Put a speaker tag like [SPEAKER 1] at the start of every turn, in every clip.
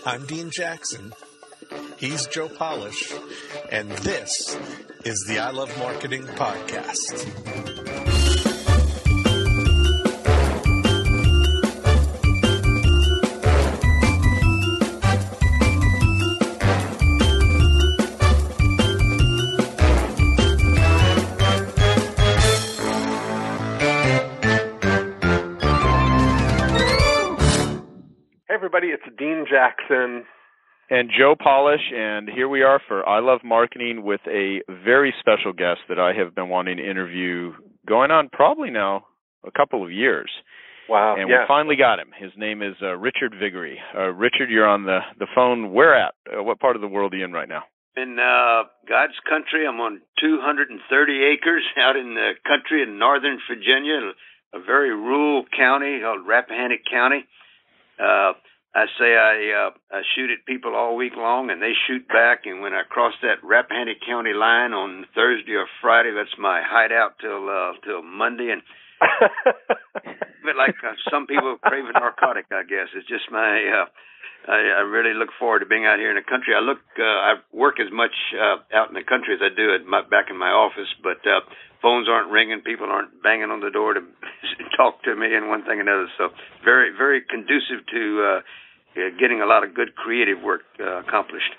[SPEAKER 1] I'm Dean Jackson. He's Joe Polish. And this is the I Love Marketing Podcast. Everybody, it's Dean Jackson.
[SPEAKER 2] And Joe Polish, and here we are for I Love Marketing with a very special guest that I have been wanting to interview going on probably now a couple of years.
[SPEAKER 1] Wow.
[SPEAKER 2] And we finally got him. His name is Richard Viguerie. Richard, you're on the phone. Where at? What part of the world are you in right now?
[SPEAKER 3] In God's country. I'm on 230 acres out in the country in northern Virginia, a very rural county called Rappahannock County. I say I shoot at people all week long, and they shoot back. And when I cross that Rappahannock County line on Thursday or Friday, that's my hideout till Monday. And but like some people crave a narcotic, I guess. It's just my. I really look forward to being out here in the country. I work as much out in the country as I do back in my office, but phones aren't ringing, people aren't banging on the door to talk to me, and one thing and another. So very, very conducive to getting a lot of good creative work accomplished.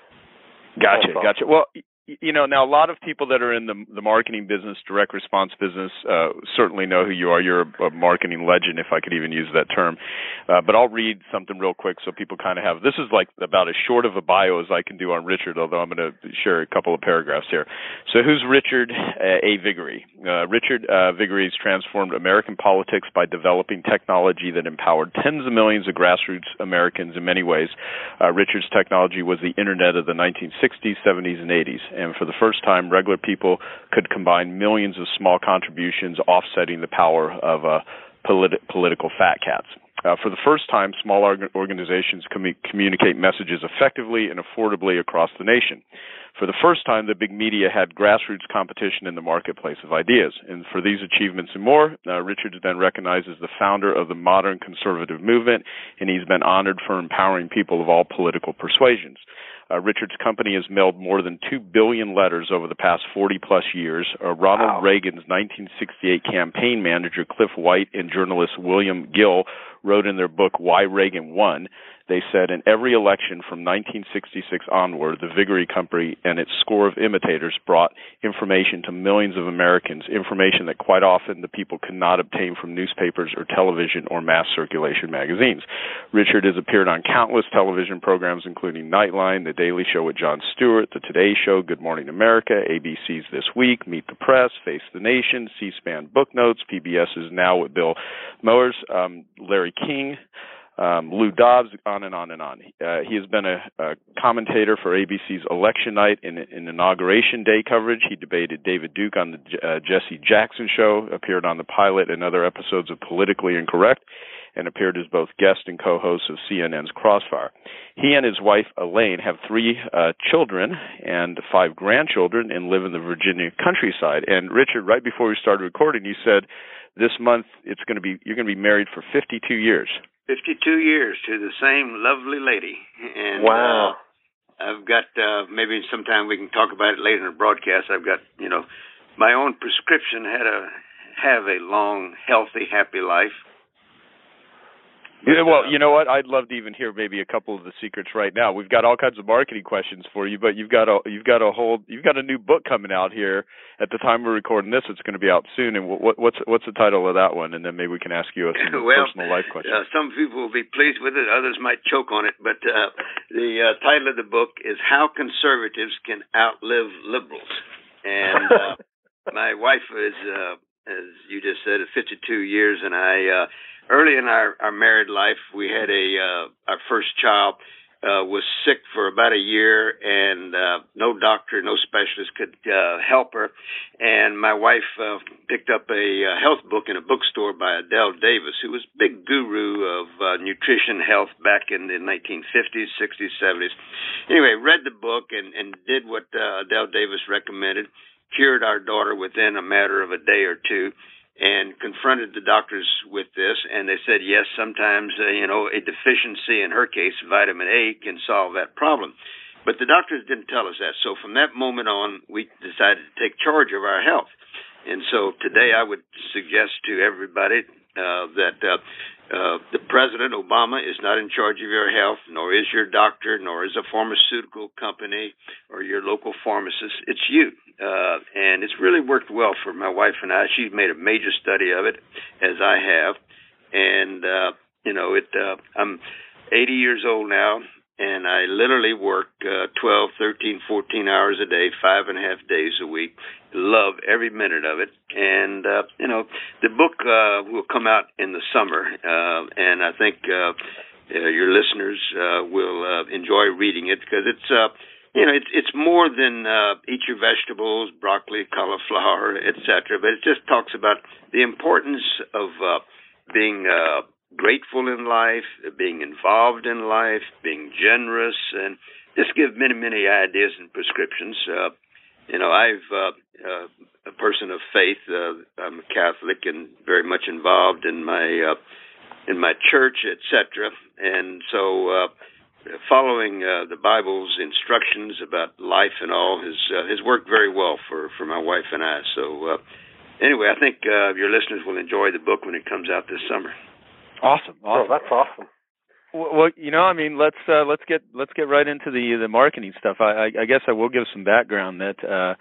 [SPEAKER 2] Gotcha. Well, you know, now a lot of people that are in the marketing business, direct response business, certainly know who you are. You're a marketing legend, if I could even use that term. But I'll read something real quick so people kind of have, this is like about as short of a bio as I can do on Richard, although I'm going to share a couple of paragraphs here. So who's Richard A. Viguerie? Richard Viguerie has transformed American politics by developing technology that empowered tens of millions of grassroots Americans in many ways. Richard's technology was the internet of the 1960s, 70s, and 80s. And for the first time, regular people could combine millions of small contributions, offsetting the power of political fat cats. For the first time, small organizations communicate messages effectively and affordably across the nation. For the first time, the big media had grassroots competition in the marketplace of ideas. And for these achievements and more, Richard has been recognized as the founder of the modern conservative movement, and he's been honored for empowering people of all political persuasions. Richard's company has mailed more than 2 billion letters over the past 40-plus years. Ronald Reagan's 1968 campaign manager, Cliff White, and journalist William Gill wrote in their book, Why Reagan Won, they said, in every election from 1966 onward, the Viguerie Company and its score of imitators brought information to millions of Americans, information that quite often the people could not obtain from newspapers or television or mass circulation magazines. Richard has appeared on countless television programs, including Nightline, The Daily Show with Jon Stewart, The Today Show, Good Morning America, ABC's This Week, Meet the Press, Face the Nation, C-SPAN Book Notes, PBS's Now with Bill Moers, Larry King, Lou Dobbs, on and on and on. He has been a commentator for ABC's Election Night and Inauguration Day coverage. He debated David Duke on the Jesse Jackson Show, appeared on the pilot and other episodes of Politically Incorrect, and appeared as both guest and co-host of CNN's Crossfire. He and his wife, Elaine, have 3 children and 5 grandchildren and live in the Virginia countryside. And Richard, right before we started recording, you said this month you're going to be married for 52 years.
[SPEAKER 3] 52 years to the same lovely lady. And
[SPEAKER 1] wow.
[SPEAKER 3] I've got, maybe sometime we can talk about it later in the broadcast, I've got, my own prescription have a long, healthy, happy life.
[SPEAKER 2] Yeah, well, you know what? I'd love to even hear maybe a couple of the secrets right now. We've got all kinds of marketing questions for you, but you've got a new book coming out here at the time we're recording this. It's going to be out soon. And what's the title of that one? And then maybe we can ask you some personal life questions.
[SPEAKER 3] Some people will be pleased with it, others might choke on it. But the title of the book is How Conservatives Can Outlive Liberals. And my wife is, as you just said, is 52 years, and I. Early in our married life, we had our first child was sick for about a year, and no doctor, no specialist could help her. And my wife picked up a health book in a bookstore by Adele Davis, who was a big guru of nutrition health back in the 1950s, 60s, 70s. Anyway, read the book and did what Adele Davis recommended, cured our daughter within a matter of a day or two. and confronted the doctors with this, and they said, yes, sometimes, a deficiency, in her case, vitamin A, can solve that problem. But the doctors didn't tell us that. So from that moment on, we decided to take charge of our health. And so today I would suggest to everybody that the President, Obama, is not in charge of your health, nor is your doctor, nor is a pharmaceutical company or your local pharmacist. It's you. And it's really worked well for my wife and I. She's made a major study of it, as I have. And, I'm 80 years old now, and I literally work 12, 13, 14 hours a day, 5.5 days a week. Love every minute of it. And, the book will come out in the summer, and I think your listeners will enjoy reading it, because it's more than eat your vegetables, broccoli, cauliflower, etc. But it just talks about the importance of being grateful in life, being involved in life, being generous, and just give many, many ideas and prescriptions. I've a person of faith. I'm a Catholic and very much involved in my church, etc. And so following the Bible's instructions about life and all has worked very well for my wife and I. So anyway, I think your listeners will enjoy the book when it comes out this summer.
[SPEAKER 4] Awesome.
[SPEAKER 5] Oh, that's awesome.
[SPEAKER 4] Well, let's get right into the marketing stuff. I guess I will give some background that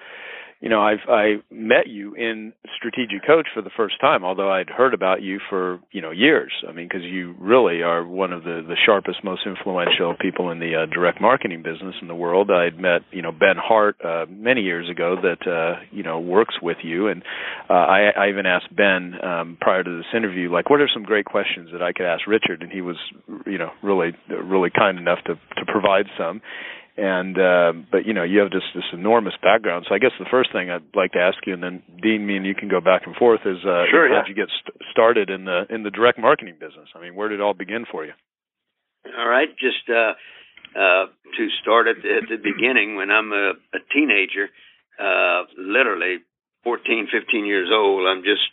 [SPEAKER 4] I met you in Strategic Coach for the first time, although I'd heard about you for years. I mean, because you really are one of the sharpest, most influential people in the direct marketing business in the world. I'd met Ben Hart many years ago that works with you, and I even asked Ben prior to this interview, like, what are some great questions that I could ask Richard, and he was really kind enough to provide some. And but you have this enormous background. So I guess the first thing I'd like to ask you, and then Dean, me and you can go back and forth, is
[SPEAKER 5] sure,
[SPEAKER 4] how did you get started in the direct marketing business? I mean, where did it all begin for you?
[SPEAKER 3] All right, just to start at the beginning, when I'm a teenager, literally 14, 15 years old, I'm just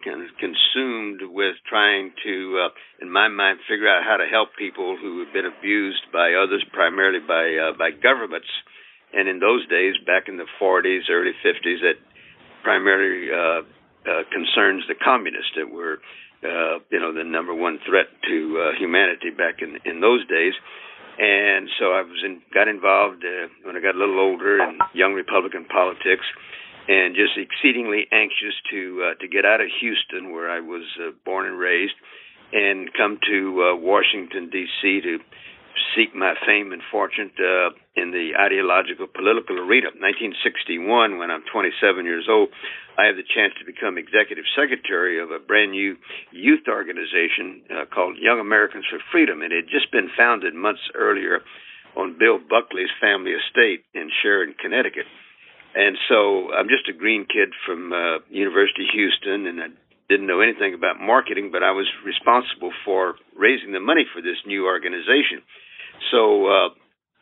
[SPEAKER 3] consumed with trying to, in my mind, figure out how to help people who have been abused by others, primarily by governments. And in those days, back in the 40s, early 50s, that primarily concerns the communists that were, the number one threat to humanity back in those days. And so I got involved when I got a little older in young Republican politics, and just exceedingly anxious to get out of Houston, where I was born and raised, and come to Washington, D.C. to seek my fame and fortune in the ideological political arena. 1961, when I'm 27 years old, I have the chance to become executive secretary of a brand new youth organization called Young Americans for Freedom. It had just been founded months earlier on Bill Buckley's family estate in Sheridan, Connecticut. And so I'm just a green kid from University of Houston, and I didn't know anything about marketing, but I was responsible for raising the money for this new organization. So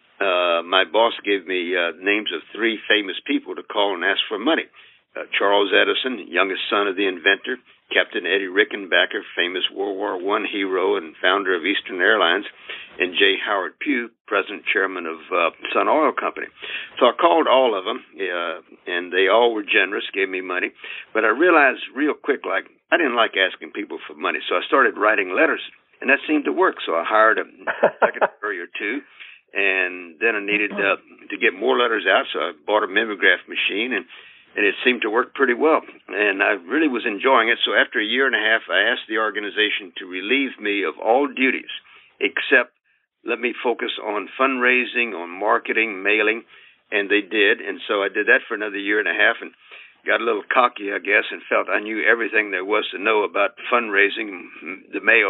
[SPEAKER 3] my boss gave me names of 3 famous people to call and ask for money. Charles Edison, youngest son of the inventor, Captain Eddie Rickenbacker, famous World War I hero and founder of Eastern Airlines, and J. Howard Pugh, president chairman of Sun Oil Company. So I called all of them, and they all were generous, gave me money. But I realized real quick, I didn't like asking people for money, so I started writing letters, and that seemed to work. So I hired a secretary or 2, and then I needed to get more letters out, so I bought a mimeograph machine, and it seemed to work pretty well. And I really was enjoying it. So after a year and a half, I asked the organization to relieve me of all duties except let me focus on fundraising, on marketing, mailing, and they did. And so I did that for another year and a half and got a little cocky, I guess, and felt I knew everything there was to know about fundraising, the mail,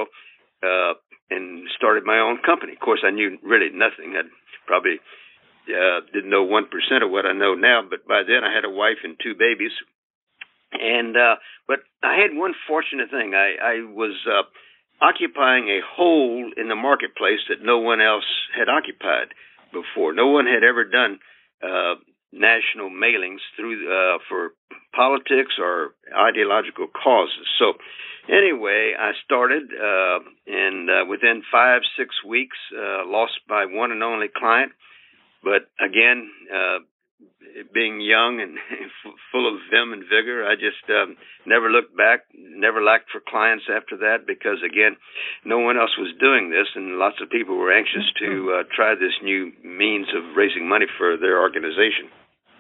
[SPEAKER 3] and started my own company. Of course, I knew really nothing. I probably didn't know 1% of what I know now, but by then I had a wife and 2 babies. And but I had one fortunate thing. I was occupying a hole in the marketplace that no one else had occupied before. No one had ever done national mailings through for politics or ideological causes. So anyway, I started, and within 5-6 weeks, lost my one and only client. But again, being young and full of vim and vigor, I just never looked back, never lacked for clients after that, because, again, no one else was doing this, and lots of people were anxious to try this new means of raising money for their organization.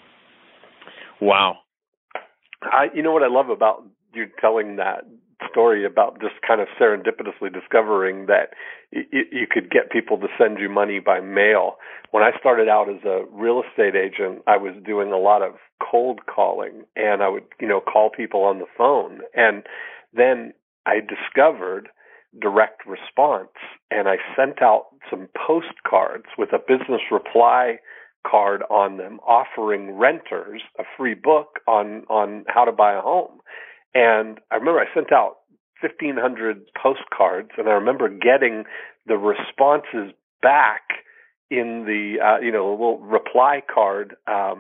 [SPEAKER 4] Wow.
[SPEAKER 5] You know what I love about you telling that story about just kind of serendipitously discovering that you could get people to send you money by mail. When I started out as a real estate agent, I was doing a lot of cold calling, and I would, call people on the phone. And then I discovered direct response, and I sent out some postcards with a business reply card on them offering renters a free book on how to buy a home. And I remember I sent out 1,500 postcards, and I remember getting the responses back in the little reply card,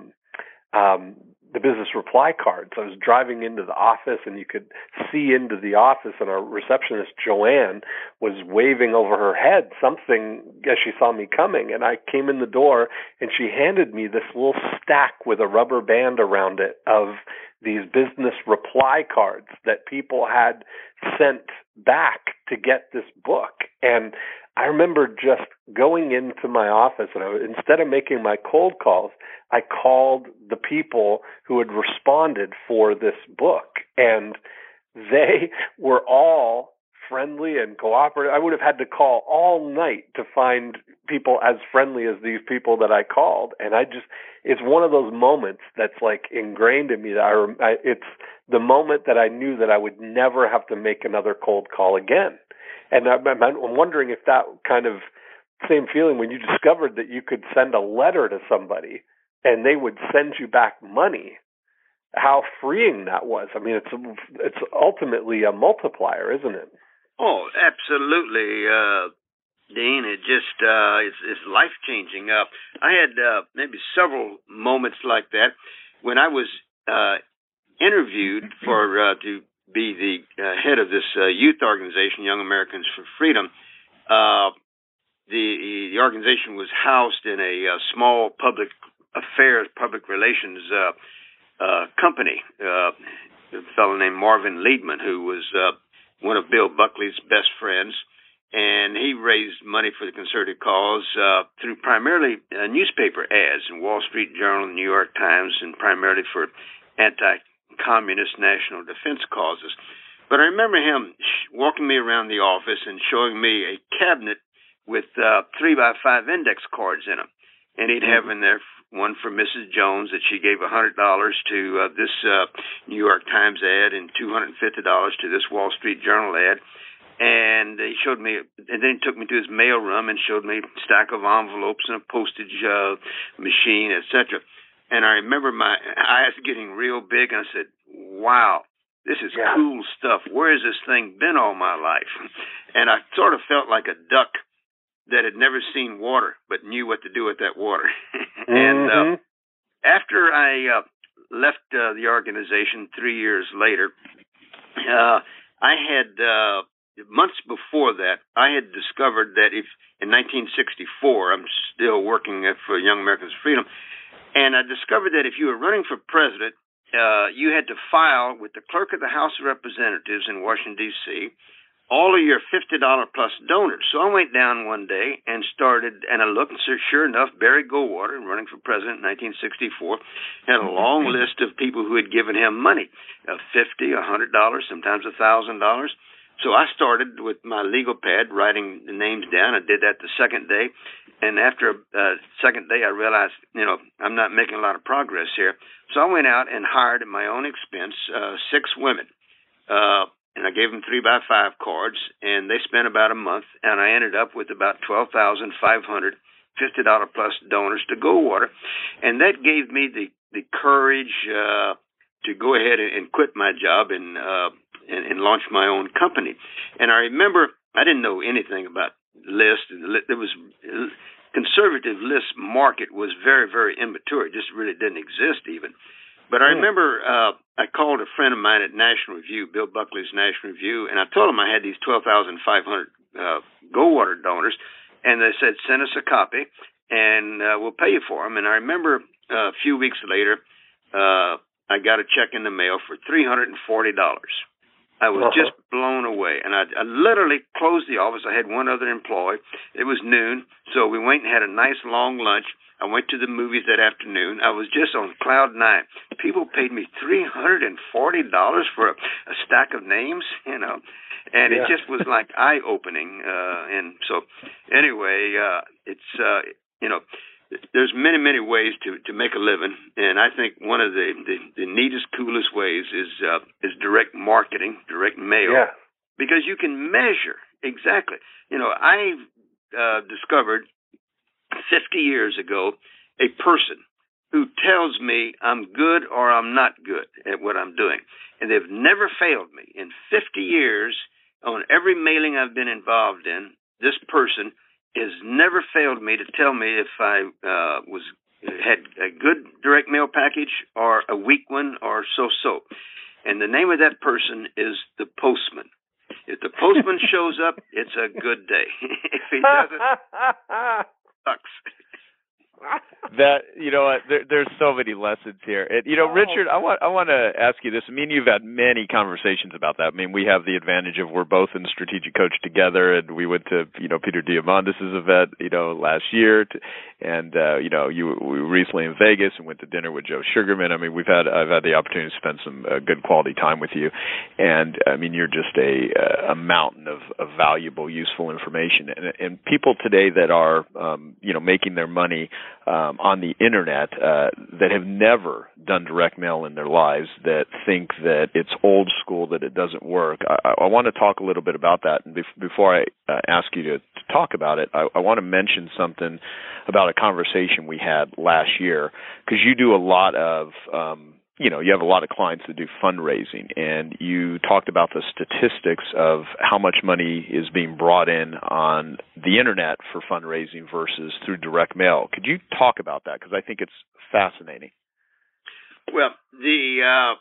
[SPEAKER 5] the business reply cards. I was driving into the office, and you could see into the office, and our receptionist, Joanne, was waving over her head something as she saw me coming. And I came in the door, and she handed me this little stack with a rubber band around it of these business reply cards that people had sent back to get this book. And I remember just going into my office, and instead of making my cold calls, I called the people who had responded for this book, and they were all friendly and cooperative. I would have had to call all night to find people as friendly as these people that I called. And it's one of those moments that's like ingrained in me that it's the moment that I knew that I would never have to make another cold call again. And I'm wondering if that kind of same feeling when you discovered that you could send a letter to somebody and they would send you back money, how freeing that was. I mean, it's ultimately a multiplier, isn't it?
[SPEAKER 3] Oh, absolutely, Dean. It just it's life-changing. I had maybe several moments like that when I was interviewed for to be the head of this youth organization, Young Americans for Freedom. The organization was housed in a small public affairs, public relations company. A fellow named Marvin Liedman, who was one of Bill Buckley's best friends, and he raised money for the concerted cause through primarily newspaper ads in Wall Street Journal, New York Times, and primarily for anti-communist national defense causes. But I remember him walking me around the office and showing me a cabinet with 3x5 index cards in them, and he'd have in there one for Mrs. Jones that she gave $100 to this New York Times ad and $250 to this Wall Street Journal ad. And he showed me, and then he took me to his mail room and showed me a stack of envelopes and a postage machine, etc. And I remember my eyes getting real big, and I said, wow, this is cool stuff. Where has this thing been all my life? And I sort of felt like a duck that had never seen water but knew what to do with that water. And after I left the organization 3 years later, I had, months before that, I had discovered that if in 1964, I'm still working for Young Americans for Freedom, and I discovered that if you were running for president, you had to file with the clerk of the House of Representatives in Washington, D.C., all of your $50 plus donors. So I went down one day and started, and I looked, and sure enough, Barry Goldwater, running for president in 1964, had a long list of people who had given him money, $50, $100, sometimes $1,000. So I started with my legal pad writing the names down. I did that the second day, and after a second day, I realized, I'm not making a lot of progress here. So I went out and hired at my own expense 6 women. And I gave them 3x5 cards, and they spent about a month, and I ended up with about 12,500 $50 plus donors to Goldwater, and that gave me the courage to go ahead and quit my job and launch my own company. And I remember I didn't know anything about lists, and there was conservative list market was very, very immature. It just really didn't exist even. But I remember I called a friend of mine at National Review, Bill Buckley's National Review, and I told him I had these 12,500 Goldwater donors, and they said, send us a copy, and we'll pay you for them. And I remember a few weeks later, I got a check in the mail for $340. I was just blown away, and I literally closed the office. I had one other employee. It was noon, so we went and had a nice long lunch. I went to the movies that afternoon. I was just on cloud nine. People paid me $340 for a stack of names, you know, and it just was like eye-opening. And so anyway, it's, you know, there's many, many ways to make a living, and I think one of the neatest, coolest ways is direct marketing, direct mail, because you can measure exactly. You know, I discovered 50 years ago a person who tells me I'm good or I'm not good at what I'm doing, and they've never failed me. In 50 years, on every mailing I've been involved in, this person has never failed me to tell me if I had a good direct mail package or a weak one or so-so. And the name of that person is the postman. If the postman shows up, it's a good day. If he doesn't, it sucks.
[SPEAKER 4] That, you know what, there's so many lessons here. And, you know, Richard, I want to ask you this. I mean, you've had many conversations about that. I mean, we have the advantage of we're both in Strategic Coach together, and we went to, you know, Peter Diamandis' event, you know, last year, and you know, we were recently in Vegas and went to dinner with Joe Sugarman. I mean, I've had the opportunity to spend some good quality time with you, and I mean, you're just a mountain of valuable, useful information. And people today that are, you know, making their money on the internet that have never done direct mail in their lives, that think that it's old school, that it doesn't work. I want to talk a little bit about that. And before I ask you to talk about it, I want to mention something about a conversation we had last year, because you do a lot of you know, you have a lot of clients that do fundraising, and you talked about the statistics of how much money is being brought in on the internet for fundraising versus through direct mail. Could you talk about that? Because I think it's fascinating.
[SPEAKER 3] Well, the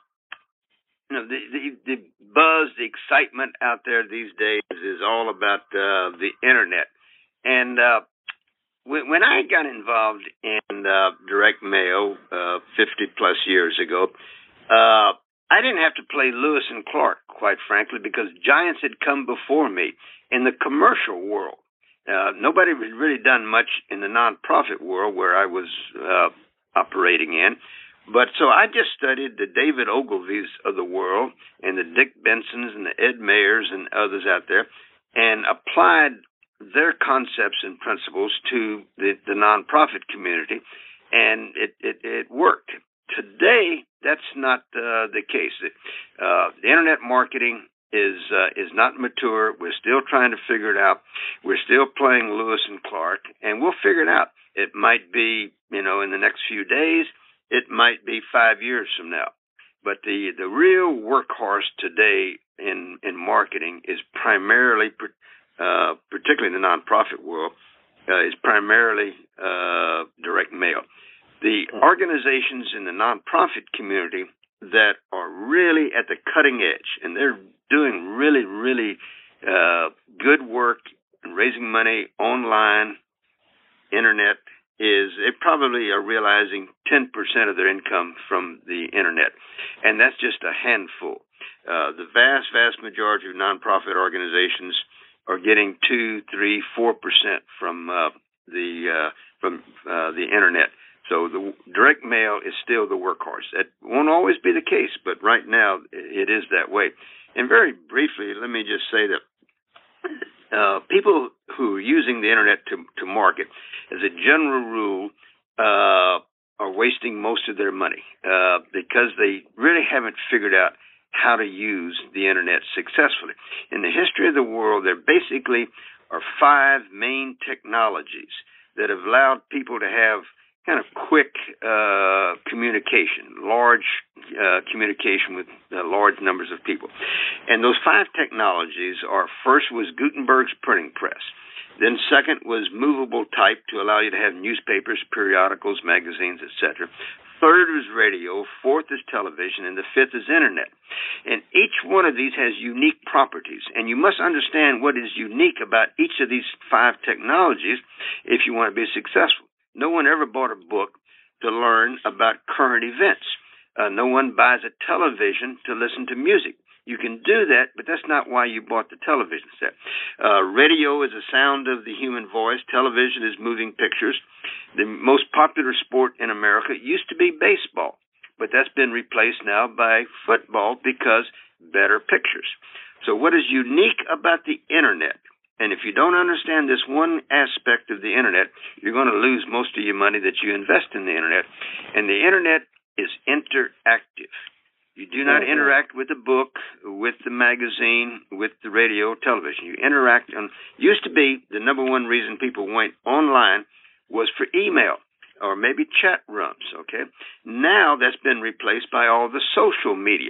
[SPEAKER 3] buzz, the excitement out there these days is all about the internet. And when I got involved in direct mail 50-plus years ago, I didn't have to play Lewis and Clark, quite frankly, because giants had come before me in the commercial world. Nobody had really done much in the nonprofit world where I was operating in. But so I just studied the David Ogilvies of the world and the Dick Bensons and the Ed Mayers and others out there, and applied their concepts and principles to the nonprofit community, and it worked. Today, that's not the case. The internet marketing is not mature. We're still trying to figure it out. We're still playing Lewis and Clark, and we'll figure it out. It might be, you know, in the next few days. It might be 5 years from now. But the real workhorse today in marketing is primarily, particularly in the nonprofit world, is primarily direct mail. The organizations in the nonprofit community that are really at the cutting edge, and they're doing really, really good work and raising money online, internet, is they probably are realizing 10% of their income from the internet. And that's just a handful. The vast, vast majority of nonprofit organizations are getting 2, 3, 4% from the internet. So the direct mail is still the workhorse. That won't always be the case, but right now it is that way. And very briefly, let me just say that people who are using the internet to market, as a general rule, are wasting most of their money because they really haven't figured out how to use the internet successfully. In the history of the world, there basically are 5 main technologies that have allowed people to have kind of quick communication, large communication with large numbers of people. And those 5 technologies are, first was Gutenberg's printing press. Then second was movable type to allow you to have newspapers, periodicals, magazines, etc. Third is radio, fourth is television, and the fifth is internet. And each one of these has unique properties, and you must understand what is unique about each of these 5 technologies if you want to be successful. No one ever bought a book to learn about current events. No one buys a television to listen to music. You can do that, but that's not why you bought the television set. Radio is the sound of the human voice. Television is moving pictures. The most popular sport in America used to be baseball, but that's been replaced now by football because better pictures. So what is unique about the Internet? And if you don't understand this one aspect of the Internet, you're going to lose most of your money that you invest in the Internet. And the Internet is interactive. You do not interact with the book, with the magazine, with the radio, television. You interact on. Used to be the number one reason people went online was for email or maybe chat rooms. Okay, now that's been replaced by all the social media.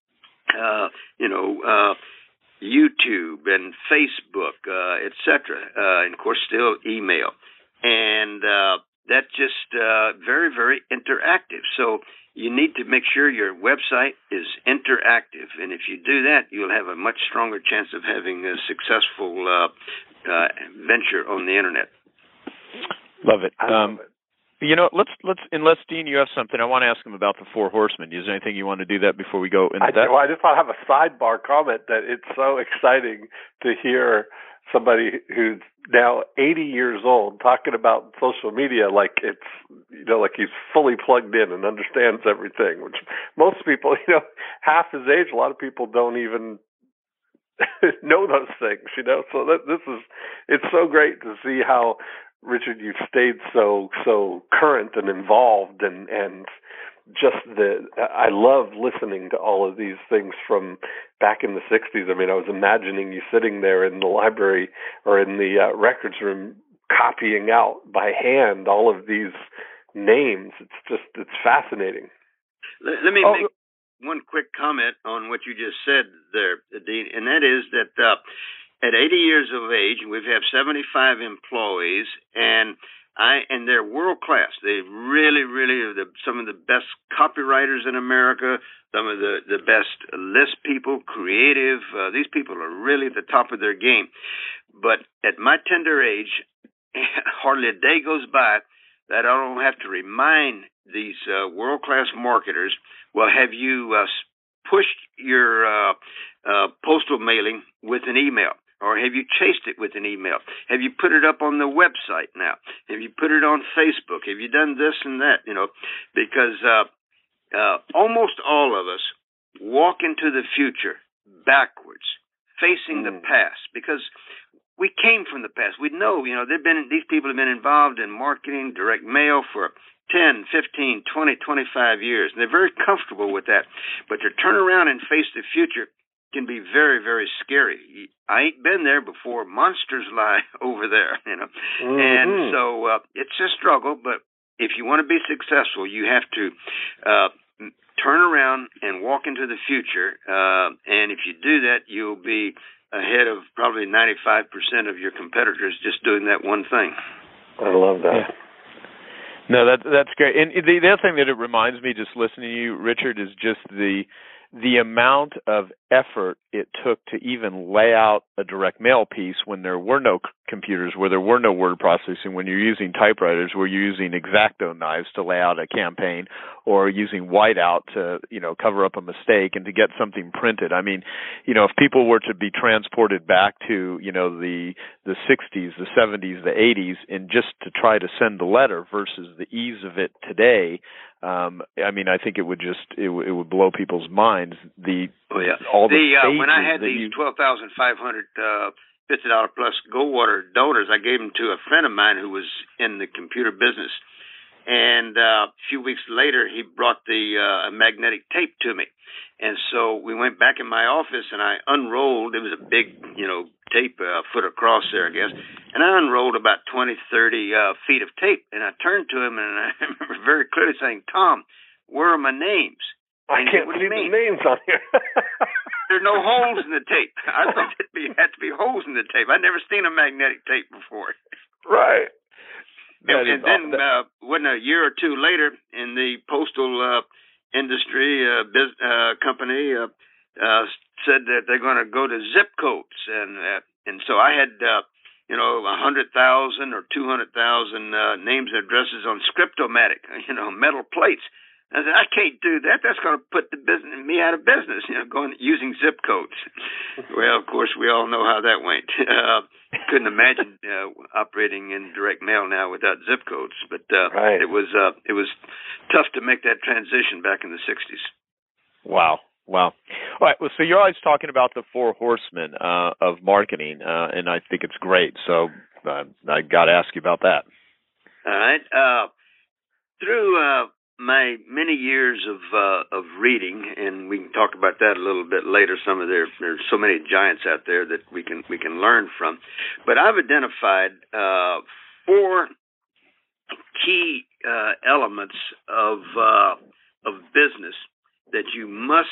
[SPEAKER 3] YouTube and Facebook, etc. And of course, still email, and that's just very, very interactive. So you need to make sure your website is interactive, and if you do that, you'll have a much stronger chance of having a successful venture on the Internet.
[SPEAKER 4] Love it. Let's unless Dean, you have something, I want to ask him about the 4 horsemen. Is there anything you want to do that before we go into that?
[SPEAKER 5] Well, I just want to have a sidebar comment that it's so exciting to hear somebody who's now 80 years old talking about social media like it's, like he's fully plugged in and understands everything, which most people, half his age, a lot of people don't even know those things, So it's so great to see how, Richard, you've stayed so current and involved, and just I love listening to all of these things from back in the 60s. I mean, I was imagining you sitting there in the library or in the records room copying out by hand all of these names. It's fascinating.
[SPEAKER 3] Let me make one quick comment on what you just said there, Dean, and that is that at 80 years of age, we have 75 employees, and they're world class. They really, really are some of the best copywriters in America, some of the best list people, creative. These people are really at the top of their game. But at my tender age, hardly a day goes by that I don't have to remind these world class marketers, well, have you pushed your postal mailing with an email? Or have you chased it with an email? Have you put it up on the website now? Have you put it on Facebook? Have you done this and that? Because almost all of us walk into the future backwards, facing the past, because we came from the past. We know, these people have been involved in marketing, direct mail for 10, 15, 20, 25 years, and they're very comfortable with that. But to turn around and face the future can be very, very scary. I ain't been there before. Monsters lie over there, Mm-hmm. And so it's a struggle, but if you want to be successful, you have to turn around and walk into the future, and if you do that, you'll be ahead of probably 95% of your competitors just doing that one thing.
[SPEAKER 5] I love that.
[SPEAKER 4] Yeah. No, that's great. And the other thing that it reminds me, just listening to you, Richard, is just the amount of effort it took to even lay out a direct mail piece when there were no computers, where there were no word processing, when you're using typewriters, where you're using X-Acto knives to lay out a campaign, or using whiteout to, cover up a mistake and to get something printed. I mean, if people were to be transported back to, the 60s, the 70s, the 80s, and just to try to send a letter versus the ease of it today, I think it would blow people's minds.
[SPEAKER 3] When I had these 12,500 $50 plus Goldwater donors, I gave them to a friend of mine who was in the computer business, and a few weeks later he brought the magnetic tape to me, and so we went back in my office and I unrolled. It was a big, tape, a foot across there, I guess, and I unrolled about 20, 30 feet of tape, and I turned to him and I remember very clearly saying, "Tom, where are my names?"
[SPEAKER 5] I can't see the names on here.
[SPEAKER 3] There are no holes in the tape. I thought it had to be holes in the tape. I'd never seen a magnetic tape before.
[SPEAKER 5] Right.
[SPEAKER 3] And then, wasn't a year or two later, in the postal industry company said that they're going to go to zip codes, and so I had 100,000 or 200,000 names and addresses on Scriptomatic, metal plates. I said, I can't do that. That's going to put me out of business, using zip codes. Well, of course, we all know how that went. Couldn't imagine operating in direct mail now without zip codes. But
[SPEAKER 5] right.
[SPEAKER 3] It was tough to make that transition back in the 60s.
[SPEAKER 4] Wow. All right. Well, so you're always talking about the four horsemen of marketing, and I think it's great. So I got to ask you about that.
[SPEAKER 3] All right. Through my many years of reading, and we can talk about that a little bit later. There's so many giants out there that we can learn from. But I've identified 4 key elements of business that you must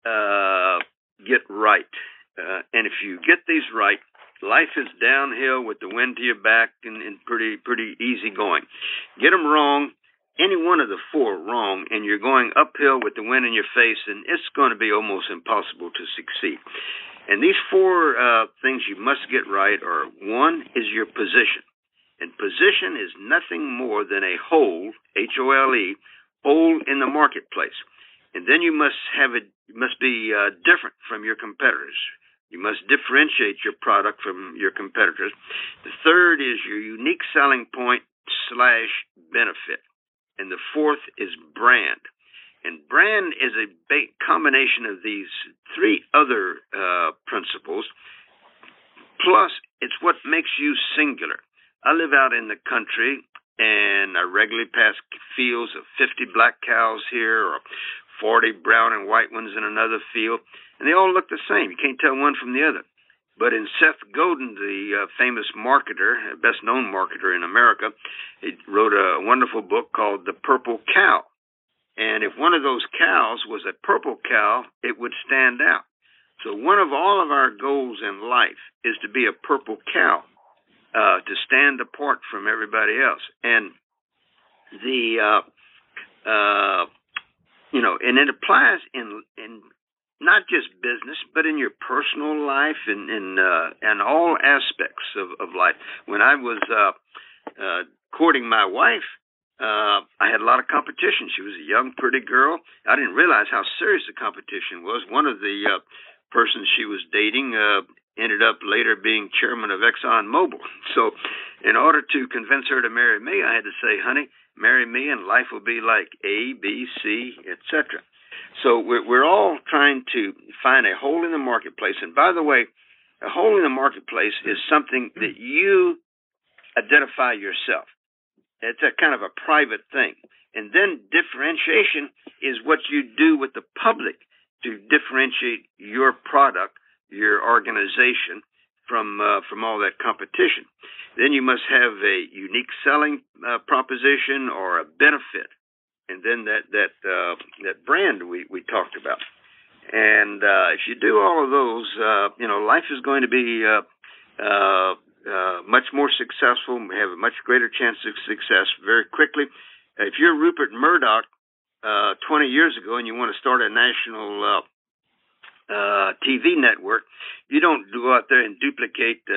[SPEAKER 3] get right. And if you get these right, life is downhill with the wind to your back and pretty easy going. Get them wrong, any one of the 4 wrong, and you're going uphill with the wind in your face, and it's going to be almost impossible to succeed. And these 4 things you must get right are: 1 is your position. And position is nothing more than a hole, H-O-L-E, hole in the marketplace. And then you must be different from your competitors. You must differentiate your product from your competitors. The 3rd is your unique selling point / benefit. And the 4th is brand. And brand is a combination of these 3 other principles. Plus, it's what makes you singular. I live out in the country, and I regularly pass fields of 50 black cows here, or 40 brown and white ones in another field, and they all look the same. You can't tell one from the other. But in Seth Godin, the famous marketer, best-known marketer in America, he wrote a wonderful book called The Purple Cow. And if one of those cows was a purple cow, it would stand out. So one of all of our goals in life is to be a purple cow, to stand apart from everybody else. And and it applies in not just business, but in your personal life and all aspects of life. When I was courting my wife, I had a lot of competition. She was a young, pretty girl. I didn't realize how serious the competition was. One of the persons she was dating ended up later being chairman of ExxonMobil. So in order to convince her to marry me, I had to say, honey, marry me and life will be like A, B, C, etc. So we're all trying to find a hole in the marketplace. And by the way, a hole in the marketplace is something that you identify yourself. It's a kind of a private thing. And then differentiation is what you do with the public to differentiate your product, your organization from all that competition. Then you must have a unique selling proposition or a benefit. And then that brand we talked about. And if you do all of those, life is going to be much more successful. We have a much greater chance of success very quickly. If you're Rupert Murdoch 20 years ago and you want to start a national TV network, you don't go out there and duplicate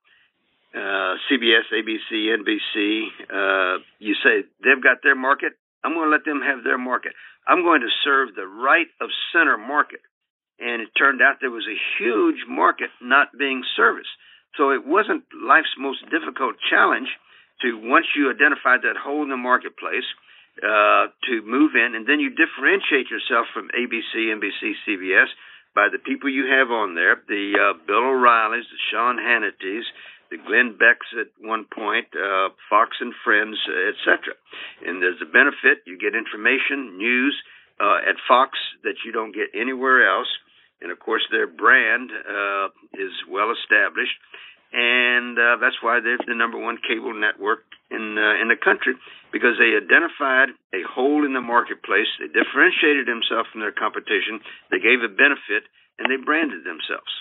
[SPEAKER 3] CBS, ABC, NBC. You say they've got their market. I'm going to let them have their market. I'm going to serve the right of center market. And it turned out there was a huge market not being serviced. So it wasn't life's most difficult challenge to, once you identified that hole in the marketplace, to move in. And then you differentiate yourself from ABC, NBC, CBS by the people you have on there, the Bill O'Reillys, the Sean Hannitys, the Glenn Becks at one point, Fox and Friends, etc. And there's a benefit. You get information, news at Fox that you don't get anywhere else. And, of course, their brand is well established. and that's why they're the number one cable network in the country, because they identified a hole in the marketplace. They differentiated themselves from their competition. They gave a benefit, and they branded themselves.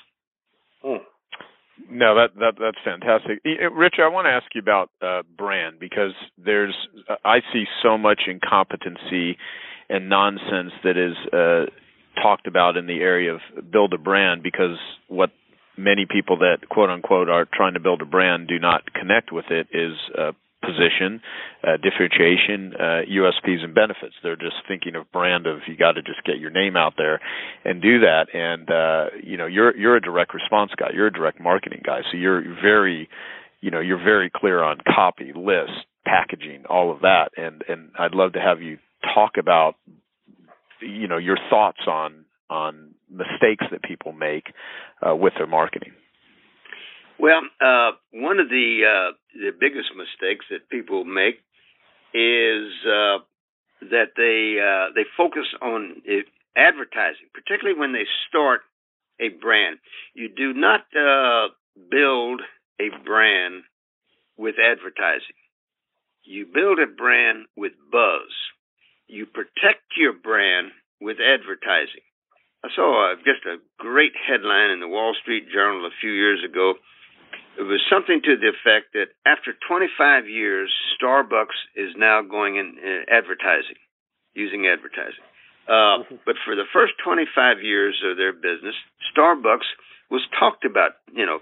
[SPEAKER 4] No, that's fantastic. Rich, I want to ask you about brand, because I see so much incompetency and nonsense that is talked about in the area of build a brand, because what many people that quote unquote are trying to build a brand do not connect with it is position, differentiation, USPs and benefits. They're just thinking of brand of you got to just get your name out there and do that. And you're a direct response guy. You're a direct marketing guy. So you're very clear on copy, list, packaging, all of that. And I'd love to have you talk about your thoughts on mistakes that people make with their marketing.
[SPEAKER 3] Well, one of the biggest mistakes that people make is that they focus on advertising, particularly when they start a brand. You do not build a brand with advertising. You build a brand with buzz. You protect your brand with advertising. I saw just a great headline in the Wall Street Journal a few years ago. It was something to the effect that after 25 years, Starbucks is now going in advertising, using advertising. But for the first 25 years of their business, Starbucks was talked about,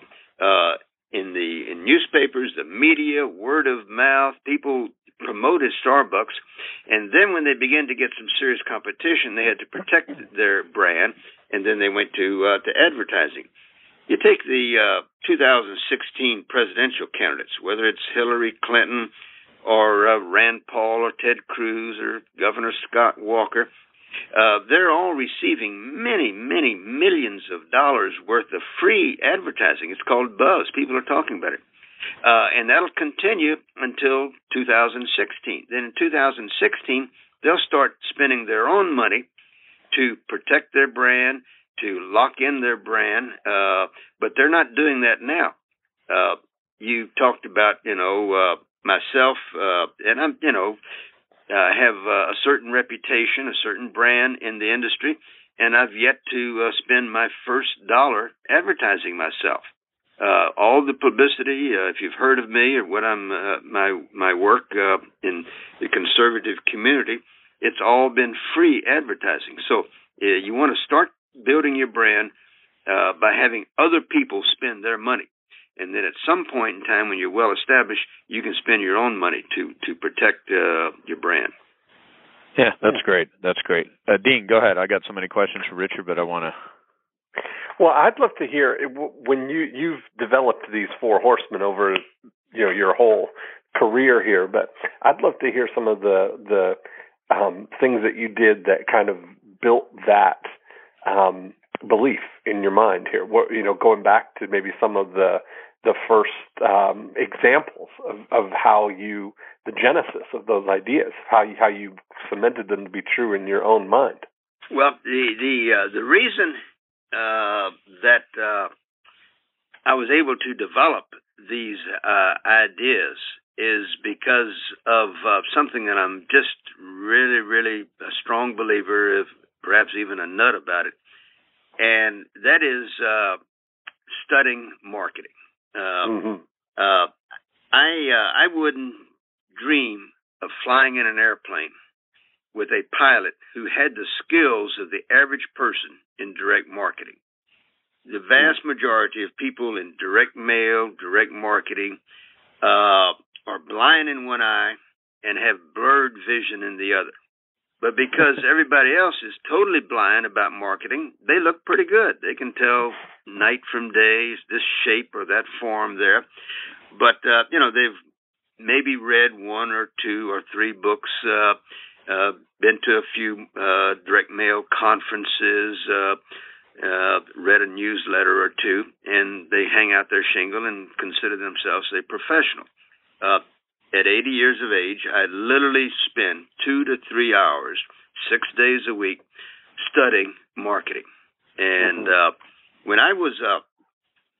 [SPEAKER 3] in newspapers, the media, word of mouth. People promoted Starbucks, and then when they began to get some serious competition, they had to protect their brand, and then they went to advertising. You take the 2016 presidential candidates, whether it's Hillary Clinton or Rand Paul or Ted Cruz or Governor Scott Walker, they're all receiving many, many millions of dollars worth of free advertising. It's called buzz. People are talking about it. And that'll continue until 2016. Then in 2016, they'll start spending their own money to protect their brand, to lock in their brand, but they're not doing that now. You talked about, myself, and I'm, I have a certain reputation, a certain brand in the industry, and I've yet to spend my first dollar advertising myself. All the publicity, if you've heard of me or what I'm, my work in the conservative community, it's all been free advertising. So you want to start building your brand by having other people spend their money. And then at some point in time when you're well established, you can spend your own money to protect your brand.
[SPEAKER 4] Yeah, that's great. That's great. Dean, go ahead. I got so many questions for Richard, but I want to...
[SPEAKER 5] Well, I'd love to hear, when you've developed these four horsemen over your whole career here, but I'd love to hear some of the things that you did that kind of built that belief in your mind here. What, going back to maybe some of the first examples of how the genesis of those ideas, how you cemented them to be true in your own mind.
[SPEAKER 3] Well, the reason that I was able to develop these ideas is because of something that I'm just really, really a strong believer, if perhaps even a nut about it, and that is studying marketing. I wouldn't dream of flying in an airplane with a pilot who had the skills of the average person in direct marketing. The vast majority of people in direct mail, direct marketing, are blind in one eye and have blurred vision in the other. But because everybody else is totally blind about marketing, they look pretty good. They can tell night from day, this shape or that form there. But, they've maybe read one or two or three books, been to a few direct mail conferences, read a newsletter or two, and they hang out their shingle and consider themselves a professional. At 80 years of age, I literally spend 2 to 3 hours, 6 days a week, studying marketing. And when I was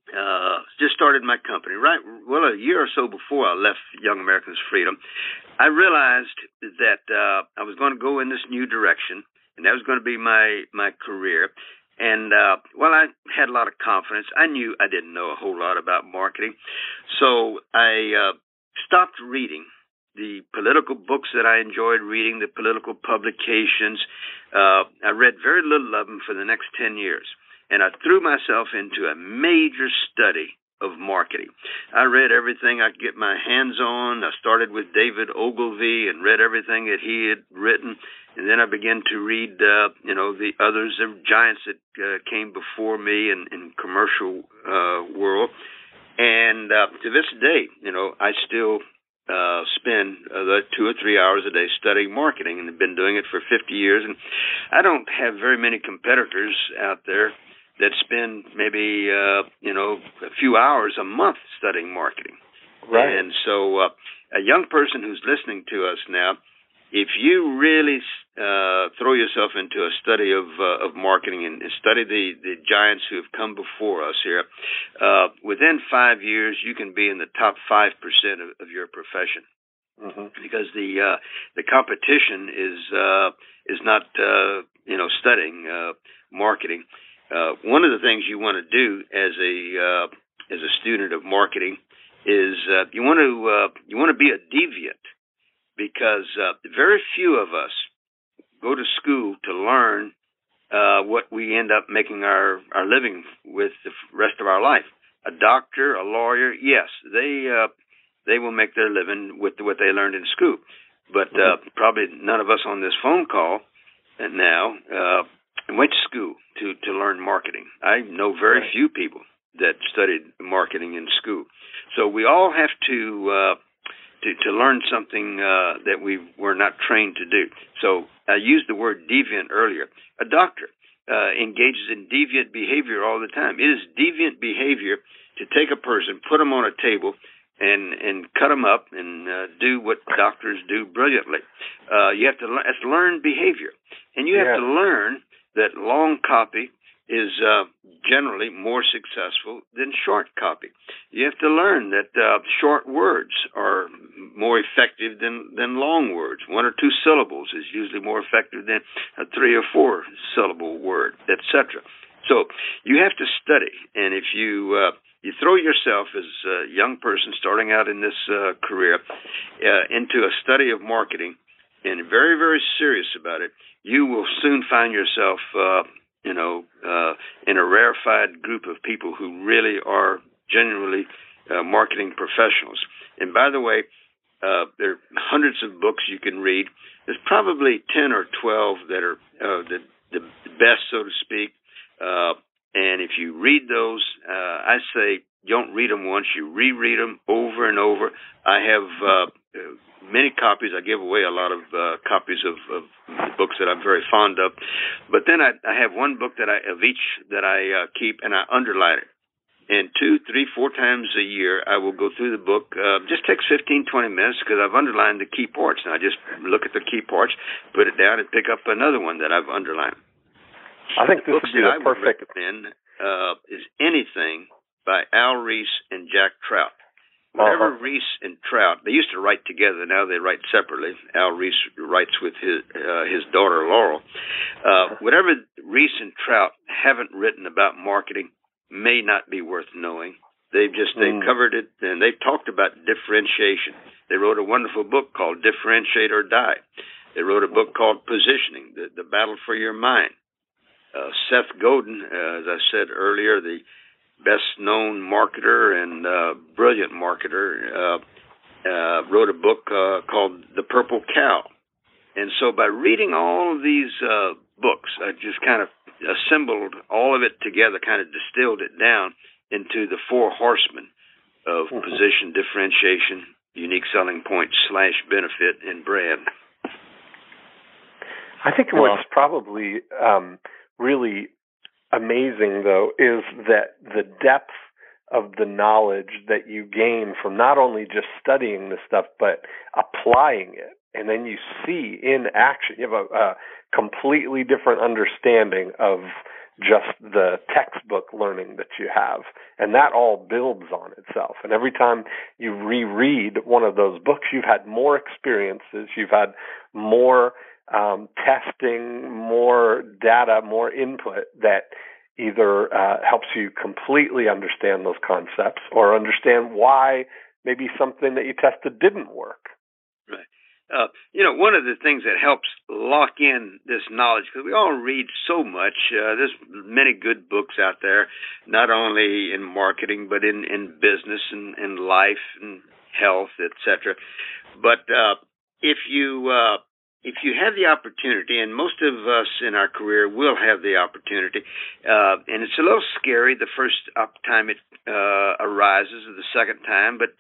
[SPEAKER 3] just started my company. A year or so before I left Young Americans Freedom, I realized that I was going to go in this new direction, and that was going to be my career. And I had a lot of confidence. I knew I didn't know a whole lot about marketing, so I stopped reading the political books that I enjoyed reading, the political publications. I read very little of them for the next 10 years. And I threw myself into a major study of marketing. I read everything I could get my hands on. I started with David Ogilvy and read everything that he had written. And then I began to read, the others, the giants that came before me in commercial world. And to this day, I still spend 2 or 3 hours a day studying marketing, and have been doing it for 50 years. And I don't have very many competitors out there that spend maybe, a few hours a month studying marketing.
[SPEAKER 5] Right.
[SPEAKER 3] And so a young person who's listening to us now, if you really throw yourself into a study of marketing and study the giants who have come before us here, within 5 years you can be in the top 5% of your profession, because the competition is not studying marketing. One of the things you want to do as a student of marketing is you want to be a deviant, because very few of us go to school to learn what we end up making our living with the rest of our life. A doctor, a lawyer, yes, they will make their living with what they learned in school, but probably none of us on this phone call now went to school to learn marketing. I know very few people that studied marketing in school. So we all have to learn something that we were not trained to do. So I used the word deviant earlier. A doctor engages in deviant behavior all the time. It is deviant behavior to take a person, put them on a table, and cut them up and do what doctors do brilliantly. You have to it's learned behavior. And you have to learn that long copy is generally more successful than short copy. You have to learn that short words are more effective than long words. 1 or 2 syllables is usually more effective than a 3 or 4 syllable word, etc. So you have to study, and if you throw yourself as a young person starting out in this career into a study of marketing and very, very serious about it, you will soon find yourself in a rarefied group of people who really are genuinely marketing professionals. And by the way, there are hundreds of books you can read. There's probably 10 or 12 that are the best, so to speak. And if you read those, I say don't read them once. You reread them over and over. I have many copies. I give away a lot of copies of the books that I'm very fond of. But then I have one book that I keep, and I underline it. And 2, 3, 4 times a year, I will go through the book. Just takes 15, 20 minutes because I've underlined the key parts. And I just look at the key parts, put it down, and pick up another one that I've underlined.
[SPEAKER 5] I think this would be the perfect.
[SPEAKER 3] Recommend is anything by Al Ries and Jack Trout. Whatever Ries and Trout, they used to write together. Now they write separately. Al Ries writes with his daughter Laurel. Whatever Ries and Trout haven't written about marketing may not be worth knowing. They covered it, and they've talked about differentiation. They wrote a wonderful book called Differentiate or Die. They wrote a book called Positioning, the Battle for Your Mind. Seth Godin, as I said earlier, the best-known marketer and brilliant marketer, wrote a book called The Purple Cow. And so by reading all of these books, I just kind of assembled all of it together, kind of distilled it down into the 4 horsemen of position, differentiation, unique selling point / benefit, and brand.
[SPEAKER 5] I think what's probably really amazing, though, is that the depth of the knowledge that you gain from not only just studying this stuff, but applying it. And then you see in action, you have a completely different understanding of just the textbook learning that you have. And that all builds on itself. And every time you reread one of those books, you've had more experiences, you've had more testing, more data, more input that either helps you completely understand those concepts or understand why maybe something that you tested didn't work.
[SPEAKER 3] Right. One of the things that helps lock in this knowledge, because we all read so much, there's many good books out there, not only in marketing, but in business and in life and health, etc. But if you have the opportunity, and most of us in our career will have the opportunity, and it's a little scary the first time it arises or the second time, but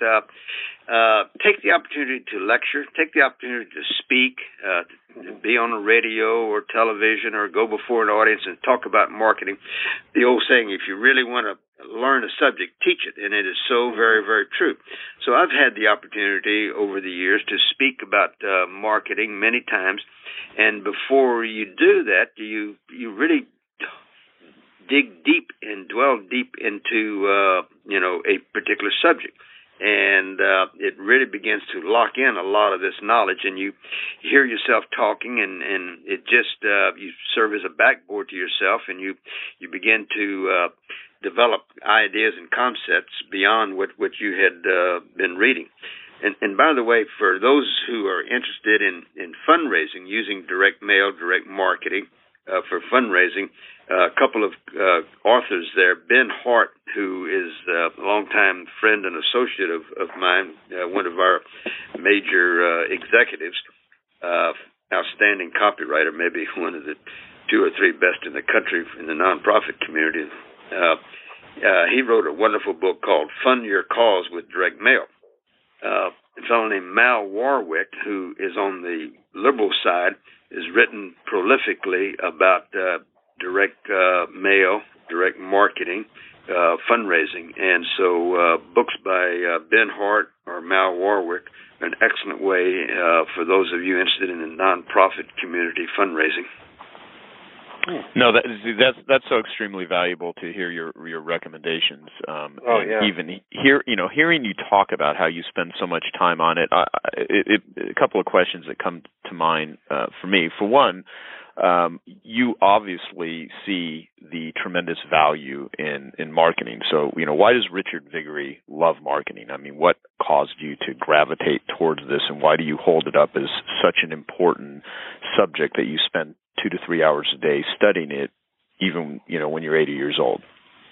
[SPEAKER 3] take the opportunity to lecture, take the opportunity to speak, be on the radio or television or go before an audience and talk about marketing. The old saying, if you really want to learn a subject, teach it, and it is so very, very true. So I've had the opportunity over the years to speak about marketing many times, and before you do that, you really dig deep and dwell deep into a particular subject, and it really begins to lock in a lot of this knowledge, and you hear yourself talking, and it just you serve as a backboard to yourself, and you begin to develop ideas and concepts beyond what you had been reading. And by the way, for those who are interested in fundraising, using direct mail, direct marketing for fundraising, a couple of authors there, Ben Hart, who is a longtime friend and associate of mine, one of our major executives, outstanding copywriter, maybe one of the 2 or 3 best in the country in the nonprofit community. He wrote a wonderful book called Fund Your Cause with Direct Mail. A fellow named Mal Warwick, who is on the liberal side, has written prolifically about direct mail, direct marketing, fundraising. And so books by Ben Hart or Mal Warwick are an excellent way for those of you interested in the nonprofit community fundraising.
[SPEAKER 4] No, that's so extremely valuable to hear your recommendations. Even hearing you talk about how you spend so much time on it. A couple of questions that come to mind for me. For one, you obviously see the tremendous value in marketing. So, why does Richard Viguerie love marketing? I mean, what caused you to gravitate towards this, and why do you hold it up as such an important subject that you spend 2 to 3 hours a day studying it, even when you're 80 years old?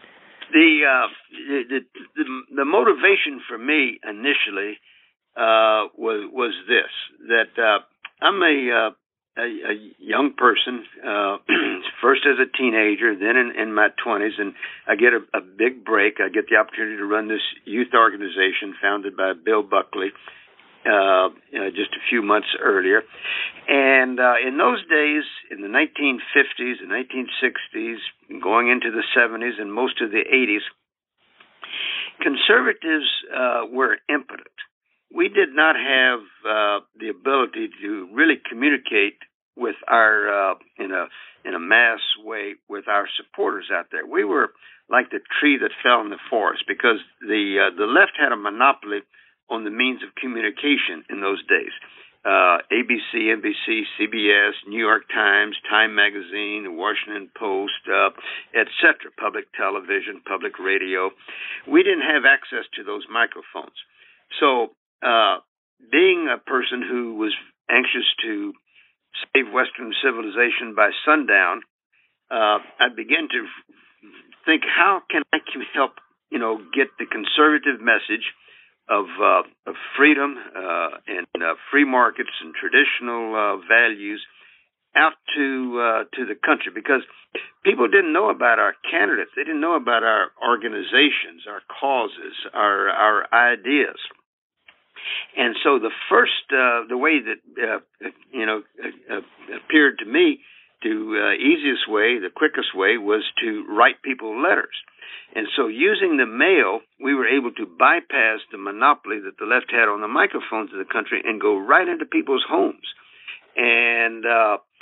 [SPEAKER 3] The motivation for me initially was this, that I'm a young person, first as a teenager, then in my 20s, and I get a big break. I get the opportunity to run this youth organization founded by Bill Buckley just a few months earlier. And in those days, in the 1950s and 1960s, going into the 70s and most of the 80s, conservatives were impotent. We did not have the ability to really communicate with our in a mass way with our supporters out there. We were like the tree that fell in the forest, because the left had a monopoly on the means of communication in those days. ABC, NBC, CBS, New York Times, Time Magazine, the Washington Post, etc., public television, public radio. We didn't have access to those microphones. So being a person who was anxious to save Western civilization by sundown, I began to think, how can I help, get the conservative message of freedom and free markets and traditional values out to the country, because people didn't know about our candidates. They didn't know about our organizations, our causes, our ideas. And so the first, the way that appeared to me, the easiest way, the quickest way, was to write people letters. And so using the mail, we were able to bypass the monopoly that the left had on the microphones of the country and go right into people's homes. And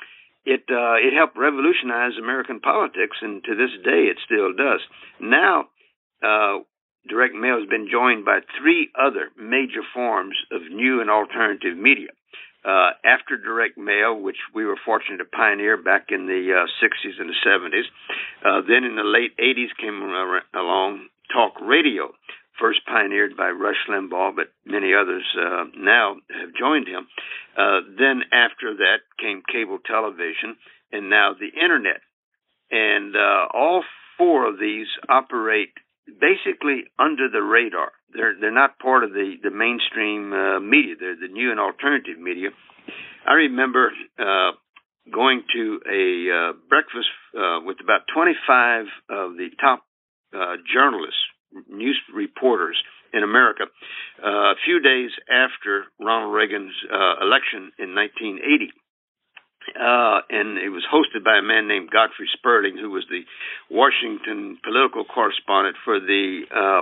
[SPEAKER 3] it helped revolutionize American politics, and to this day it still does. Now, direct mail has been joined by 3 other major forms of new and alternative media. After direct mail, which we were fortunate to pioneer back in the 60s and the 70s, then in the late 80s came along talk radio, first pioneered by Rush Limbaugh, but many others now have joined him. Then after that came cable television, and now the Internet. And all 4 of these operate basically under the radar. They're not part of the mainstream media. They're the new and alternative media. I remember going to a breakfast with about 25 of the top journalists, news reporters in America, a few days after Ronald Reagan's election in 1980. And it was hosted by a man named Godfrey Sperling, who was the Washington political correspondent for the,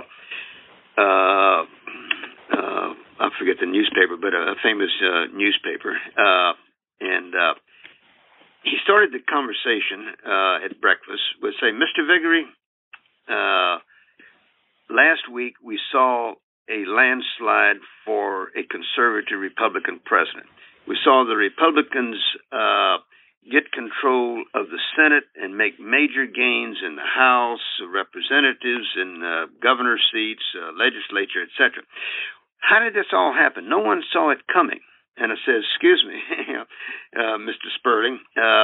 [SPEAKER 3] I forget the newspaper, but a famous newspaper. And he started the conversation at breakfast with saying, Mr. Viguerie, last week we saw a landslide for a conservative Republican president. We saw the Republicans get control of the Senate and make major gains in the House of Representatives and governor seats, legislature, etc. How did this all happen? No one saw it coming. And I said, excuse me, Mr. Sperling,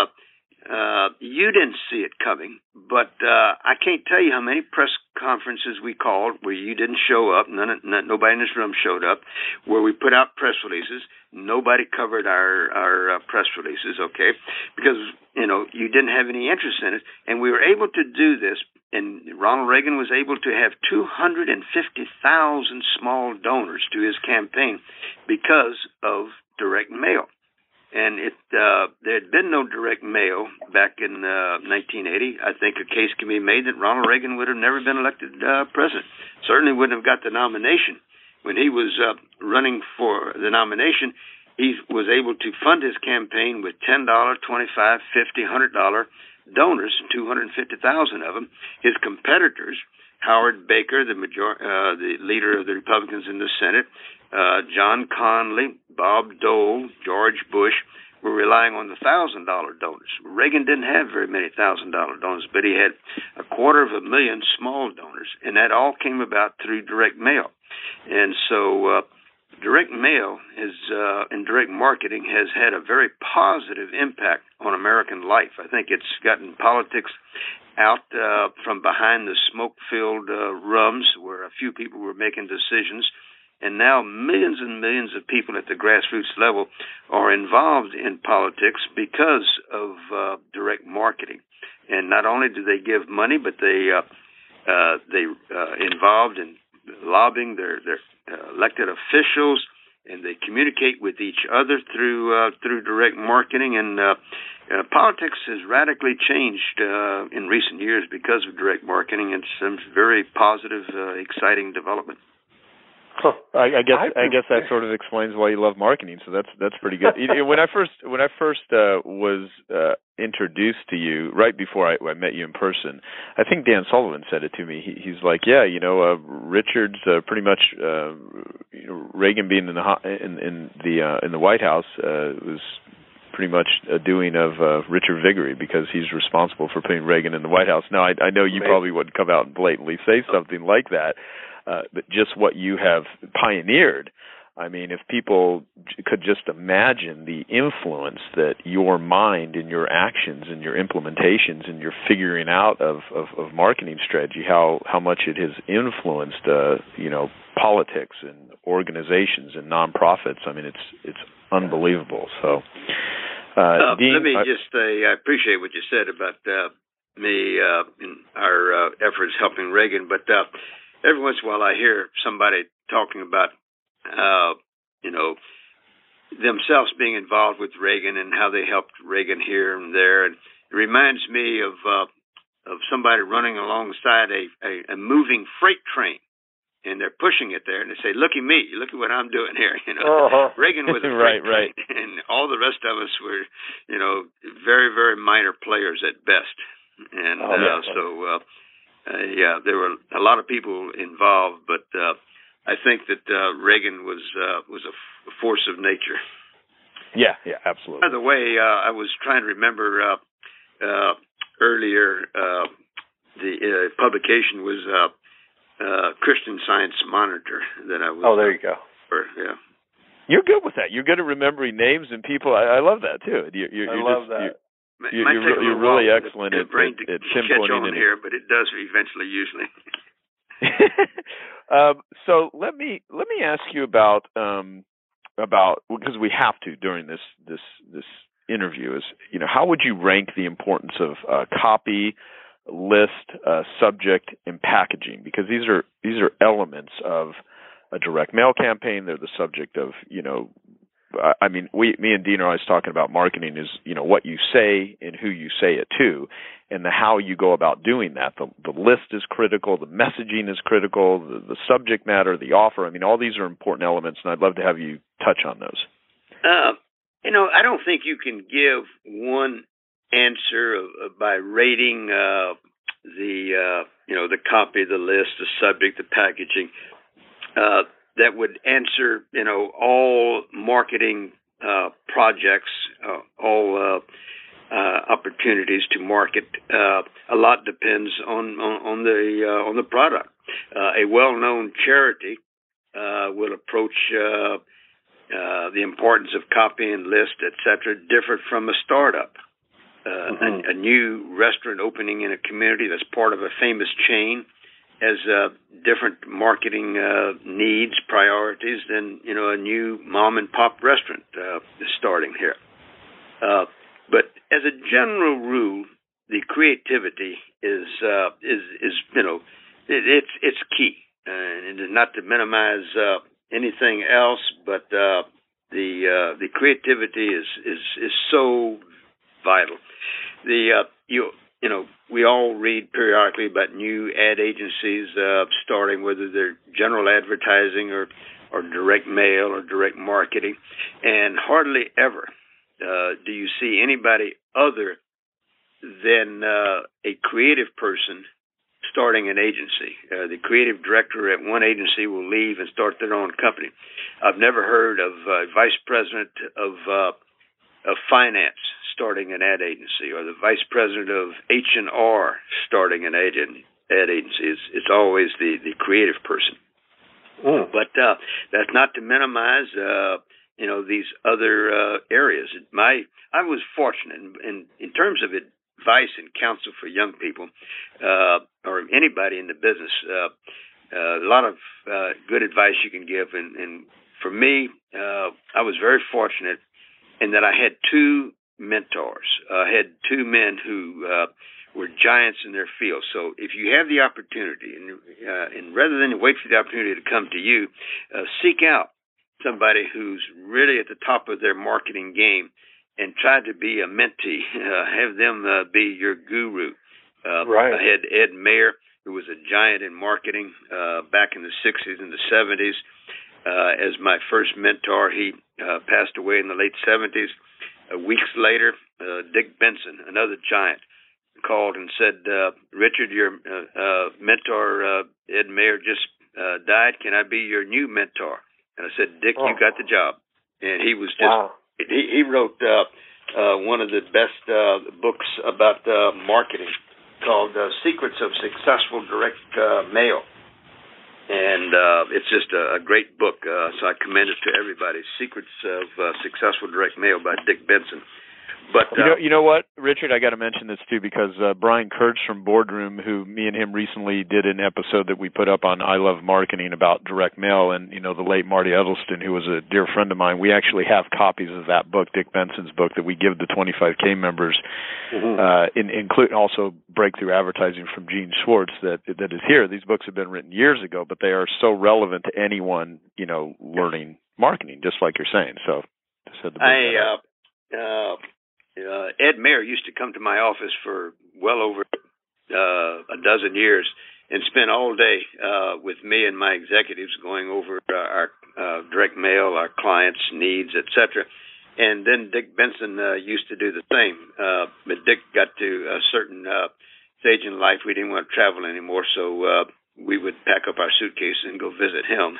[SPEAKER 3] you didn't see it coming, but I can't tell you how many press conferences we called where you didn't show up. Nobody in this room showed up. Where we put out press releases, nobody covered our press releases, okay? Because, you didn't have any interest in it. And we were able to do this, and Ronald Reagan was able to have 250,000 small donors to his campaign because of direct mail. And there had been no direct mail back in 1980. I think a case can be made that Ronald Reagan would have never been elected president. Certainly wouldn't have got the nomination. When he was running for the nomination, he was able to fund his campaign with $10, $25, $50, $100 donors, 250,000 of them. His competitors, Howard Baker, the leader of the Republicans in the Senate, John Connally, Bob Dole, George Bush, were relying on the $1,000 donors. Reagan didn't have very many $1,000 donors, but he had 250,000 small donors, and that all came about through direct mail. And so direct mail and direct marketing has had a very positive impact on American life. I think it's gotten politics out from behind the smoke-filled rooms where a few people were making decisions. And now millions and millions of people at the grassroots level are involved in politics because of direct marketing. And not only do they give money, but they involved in lobbying their elected officials, and they communicate with each other through direct marketing. And politics has radically changed in recent years because of direct marketing. It's a very positive, exciting development.
[SPEAKER 4] Huh. I guess that sort of explains why you love marketing. So that's pretty good. When I first was introduced to you, right before I met you in person, I think Dan Sullivan said it to me. He's like, yeah, Richard's pretty much Reagan being in the White House was pretty much a doing of Richard Viguerie, because he's responsible for putting Reagan in the White House. Now I know you probably wouldn't come out and blatantly say something like that. But just what you have pioneered, I mean, if people could just imagine the influence that your mind and your actions and your implementations and your figuring out of marketing strategy, how much it has influenced, politics and organizations and nonprofits. I mean, it's unbelievable. So, Dean,
[SPEAKER 3] let me just say, I appreciate what you said about me and our efforts helping Reagan, but every once in a while I hear somebody talking about, themselves being involved with Reagan and how they helped Reagan here and there. And it reminds me of somebody running alongside a moving freight train. and they're pushing it there, and they say, "Look at me! Look at what I'm doing here." Reagan was a
[SPEAKER 4] right,
[SPEAKER 3] and all the rest of us were, very, very minor players at best. And there were a lot of people involved, but I think that Reagan was a force of nature.
[SPEAKER 4] Yeah, absolutely.
[SPEAKER 3] By the way, I was trying to remember earlier. The publication was Christian Science Monitor that I was.
[SPEAKER 5] Oh, there you go.
[SPEAKER 3] Yeah.
[SPEAKER 4] You're good with that. You're good at remembering names and people. I love that too.
[SPEAKER 5] I love that.
[SPEAKER 4] You're really excellent at pinpointing
[SPEAKER 3] it here, but it does eventually, usually.
[SPEAKER 4] So let me ask you about because we have to during this interview is how would you rank the importance of copy, list, subject, and packaging, because these are elements of a direct mail campaign. They're the subject of me and Dean are always talking about marketing is what you say and who you say it to, and how you go about doing that. The list is critical, the messaging is critical, the subject matter, the offer. All these are important elements, and I'd love to have you touch on those.
[SPEAKER 3] I don't think you can give one answer by rating the copy, the list, the subject, the packaging. That would answer, all marketing projects, all opportunities to market. A lot depends on the product. A well-known charity will approach the importance of copy and list, etc., different from a startup. A new restaurant opening in a community that's part of a famous chain has different marketing needs, priorities than a new mom and pop restaurant starting here. But as a general rule, the creativity is it's key, and not to minimize anything else, but the creativity is so vital. We all read periodically about new ad agencies starting, whether they're general advertising or direct mail or direct marketing, and hardly ever do you see anybody other than a creative person starting an agency. The creative director at one agency will leave and start their own company. I've never heard of a vice president of finance starting an ad agency, or the vice president of H&R starting an ad agency. It's always the creative person. But that's not to minimize these other areas. I was fortunate in terms of advice and counsel for young people or anybody in the business. A lot of good advice you can give, and for me, I was very fortunate in that I had two mentors. I had two men who were giants in their field. So if you have the opportunity, and rather than wait for the opportunity to come to you, seek out somebody who's really at the top of their marketing game and try to be a mentee. Have them be your guru.
[SPEAKER 5] Right.
[SPEAKER 3] I had Ed Mayer, who was a giant in marketing back in the 60s and the 70s. As my first mentor, he passed away in the late 70s. Weeks later, Dick Benson, another giant, called and said, "Richard, your mentor, Ed Mayer, just died. Can I be your new mentor?" And I said, "Dick, you got the job." And he was just,
[SPEAKER 5] wow.
[SPEAKER 3] He wrote one of the best books about marketing called Secrets of Successful Direct Mail. And it's just a great book, so I commend it to everybody. Secrets of Successful Direct Mail by Dick Benson. But
[SPEAKER 4] you know what, Richard, I got to mention this too, because Brian Kurtz from Boardroom, who me and him recently did an episode that we put up on I Love Marketing about direct mail, and the late Marty Edelston, who was a dear friend of mine, we actually have copies of that book, Dick Benson's book, that we give the 25K members, include also Breakthrough Advertising from Gene Schwartz that is here. These books have been written years ago, but they are so relevant to anyone learning marketing, just like you're saying. So just had to
[SPEAKER 3] Ed Mayer used to come to my office for well over a dozen years, and spent all day with me and my executives going over our direct mail, our clients' needs, etc. And then Dick Benson used to do the same. But Dick got to a certain stage in life we didn't want to travel anymore, so we would pack up our suitcase and go visit him.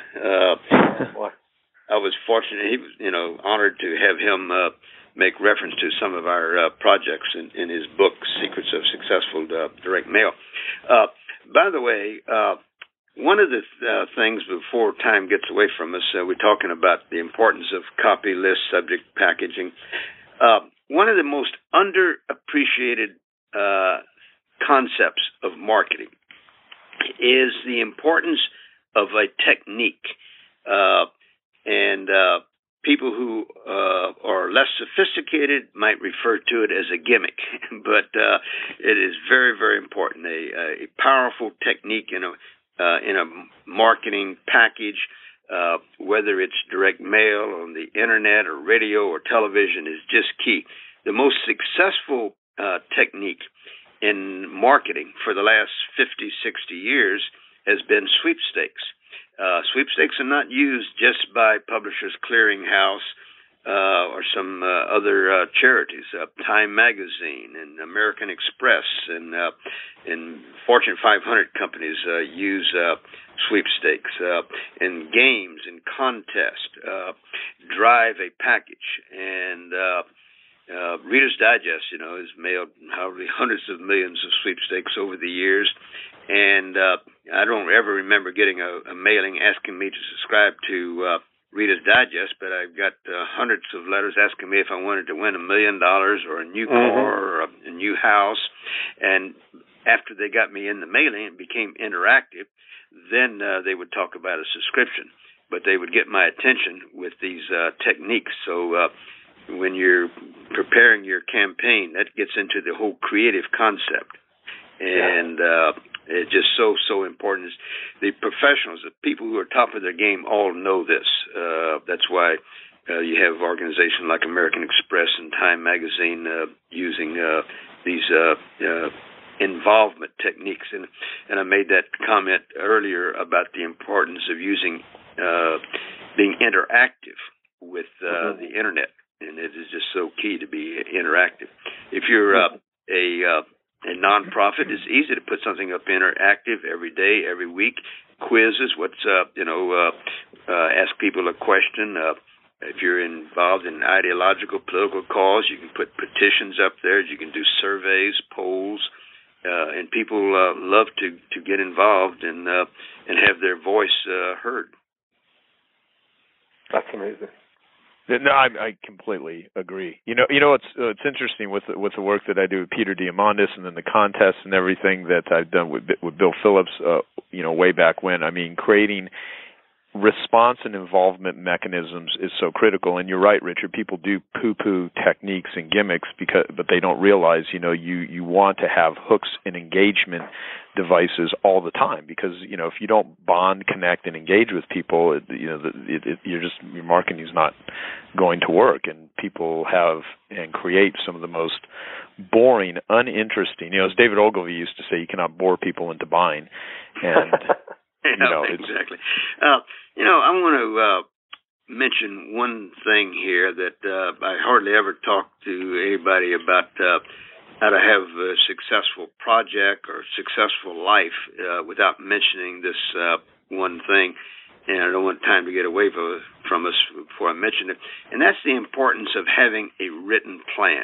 [SPEAKER 3] I was fortunate. He was, honored to have him make reference to some of our projects in his book, Secrets of Successful Direct Mail. By the way, one of the things before time gets away from us, we're talking about the importance of copy, list, subject, packaging. One of the most underappreciated concepts of marketing is the importance of a technique. And people who are less sophisticated might refer to it as a gimmick, but it is very, very important. A powerful technique in a marketing package, whether it's direct mail on the internet or radio or television, is just key. The most successful technique in marketing for the last 50, 60 years has been sweepstakes. Sweepstakes are not used just by Publishers Clearing House or some other charities. Time Magazine and American Express and Fortune 500 companies use sweepstakes. In games and contests, drive a package. And Reader's Digest, has mailed probably hundreds of millions of sweepstakes over the years. And I don't ever remember getting a mailing asking me to subscribe to Reader's Digest, but I've got hundreds of letters asking me if I wanted to win $1 million or a new car or a new house. And after they got me in the mailing and became interactive, then they would talk about a subscription. But they would get my attention with these techniques. So when you're preparing your campaign, that gets into the whole creative concept. And it's just so important. The professionals, the people who are top of their game, all know this. That's why you have organizations like American Express and Time Magazine using these involvement techniques. And I made that comment earlier about the importance of using being interactive with the internet. And it is just so key to be interactive. If you're a nonprofit, it's easy to put something up interactive every day, every week. Quizzes, ask people a question. If you're involved in ideological, political cause, you can put petitions up there. You can do surveys, polls, and people love to get involved and have their voice heard.
[SPEAKER 5] That's amazing.
[SPEAKER 4] No, I completely agree. You know, it's interesting with the work that I do with Peter Diamandis and then the contests and everything that I've done with Bill Phillips, way back when. I mean, creating response and involvement mechanisms is so critical. And you're right, Richard. People do poo-poo techniques and gimmicks but they don't realize, you want to have hooks and engagement devices all the time because, if you don't bond, connect, and engage with people, your marketing is not going to work. And people have and create some of the most boring, uninteresting. As David Ogilvy used to say, you cannot bore people into buying. And
[SPEAKER 3] exactly. I want to mention one thing here that I hardly ever talk to anybody about how to have a successful project or successful life without mentioning this one thing. And I don't want time to get away from us before I mention it. And that's the importance of having a written plan.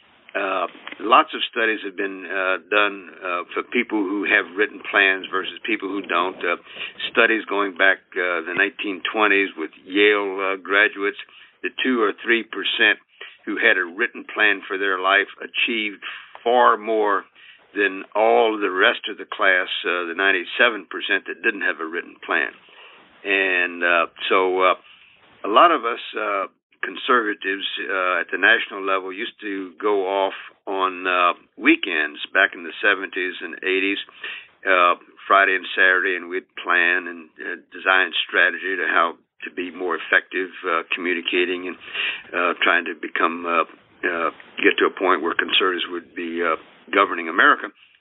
[SPEAKER 3] Lots of studies have been done for people who have written plans versus people who don't. Studies going back the 1920s with Yale graduates, the 2 or 3% who had a written plan for their life achieved far more than all the rest of the class, the 97% that didn't have a written plan. And so a lot of us conservatives at the national level used to go off on weekends back in the 70s and 80s, Friday and Saturday, and we'd plan and design strategy to how to be more effective communicating and trying to become get to a point where conservatives would be governing America.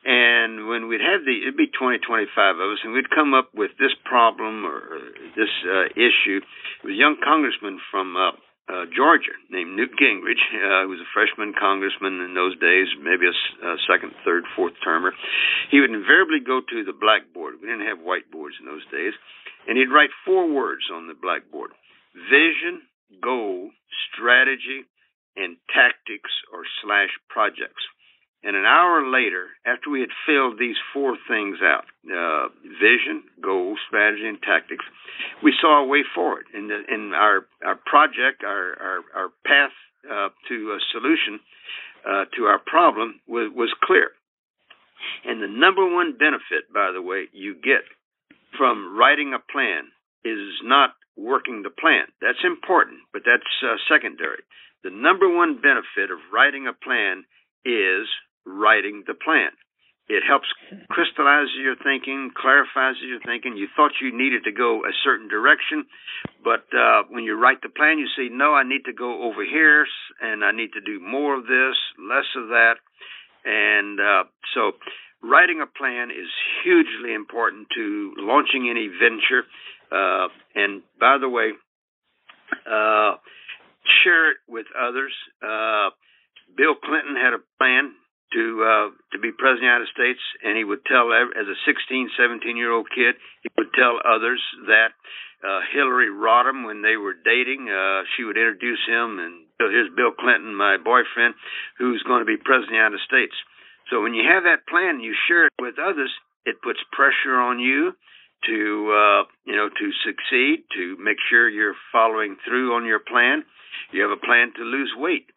[SPEAKER 3] And when we'd have it'd be 20, 25 of us, and we'd come up with this problem or this issue. It was a young congressman from Georgia named Newt Gingrich, who was a freshman congressman in those days, maybe a second, third, fourth termer. He would invariably go to the blackboard. We didn't have whiteboards in those days. And he'd write 4 words on the blackboard: vision, goal, strategy, and tactics or / projects. And an hour later, after we had filled these 4 things out, vision, goal, strategy, and tactics, we saw a way forward. And our project, our path to a solution to our problem was clear. And the number one benefit, by the way, you get from writing a plan is not working the plan. That's important, but that's secondary. The number one benefit of writing a plan is writing the plan. It helps crystallize your thinking, clarifies your thinking. You thought you needed to go a certain direction, but when you write the plan, you say, no, I need to go over here, and I need to do more of this, less of that. And so writing a plan is hugely important to launching any venture. And by the way, share it with others. Bill Clinton had a plan to be president of the United States, and he would tell, as a 16, 17-year-old kid, he would tell others that. Hillary Rodham, when they were dating, she would introduce him, and here's Bill Clinton, my boyfriend, who's going to be president of the United States. So when you have that plan, you share it with others, it puts pressure on you to succeed, to make sure you're following through on your plan. You have a plan to lose weight.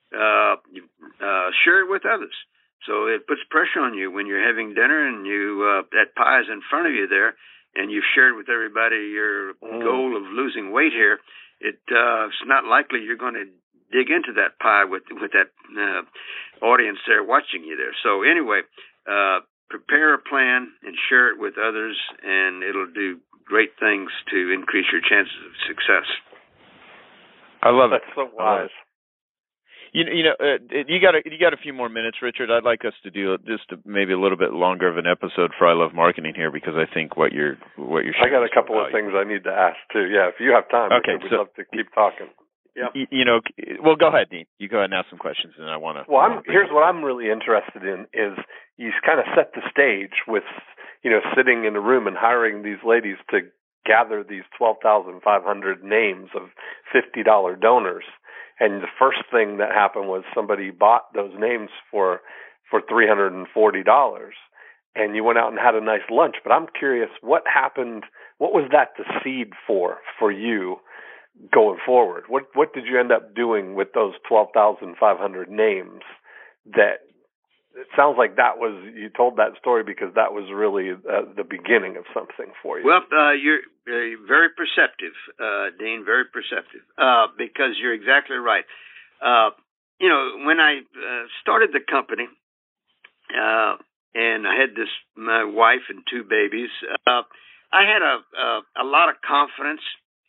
[SPEAKER 3] Share it with others. So it puts pressure on you when you're having dinner and that pie is in front of you there, and you've shared with everybody your goal of losing weight here. It's not likely you're going to dig into that pie with that audience there watching you there. So anyway, prepare a plan and share it with others, and it'll do great things to increase your chances of success.
[SPEAKER 4] I love it.
[SPEAKER 5] That's so wise.
[SPEAKER 4] You got a few more minutes, Richard. I'd like us to do just maybe a little bit longer of an episode for I Love Marketing here, because I think what you're
[SPEAKER 5] I got a couple of things I need to ask too. Yeah, if you have time,
[SPEAKER 4] okay,
[SPEAKER 5] we'd love to keep talking.
[SPEAKER 4] Yeah. Well, go ahead, Dean. You go ahead and ask some questions, and I want to.
[SPEAKER 5] Well, here's what I'm really interested in is you kind of set the stage with sitting in a room and hiring these ladies to gather these 12,500 names of $50 donors. And the first thing that happened was somebody bought those names for $340, and you went out and had a nice lunch. But I'm curious, what happened? What was that the seed for you going forward? What did you end up doing with those 12,500 names? That it sounds like you told that story because that was really the beginning of something for you.
[SPEAKER 3] Well, you're very perceptive, Dean, very perceptive, because you're exactly right. When I started the company, and I had my wife and 2 babies, I had a lot of confidence,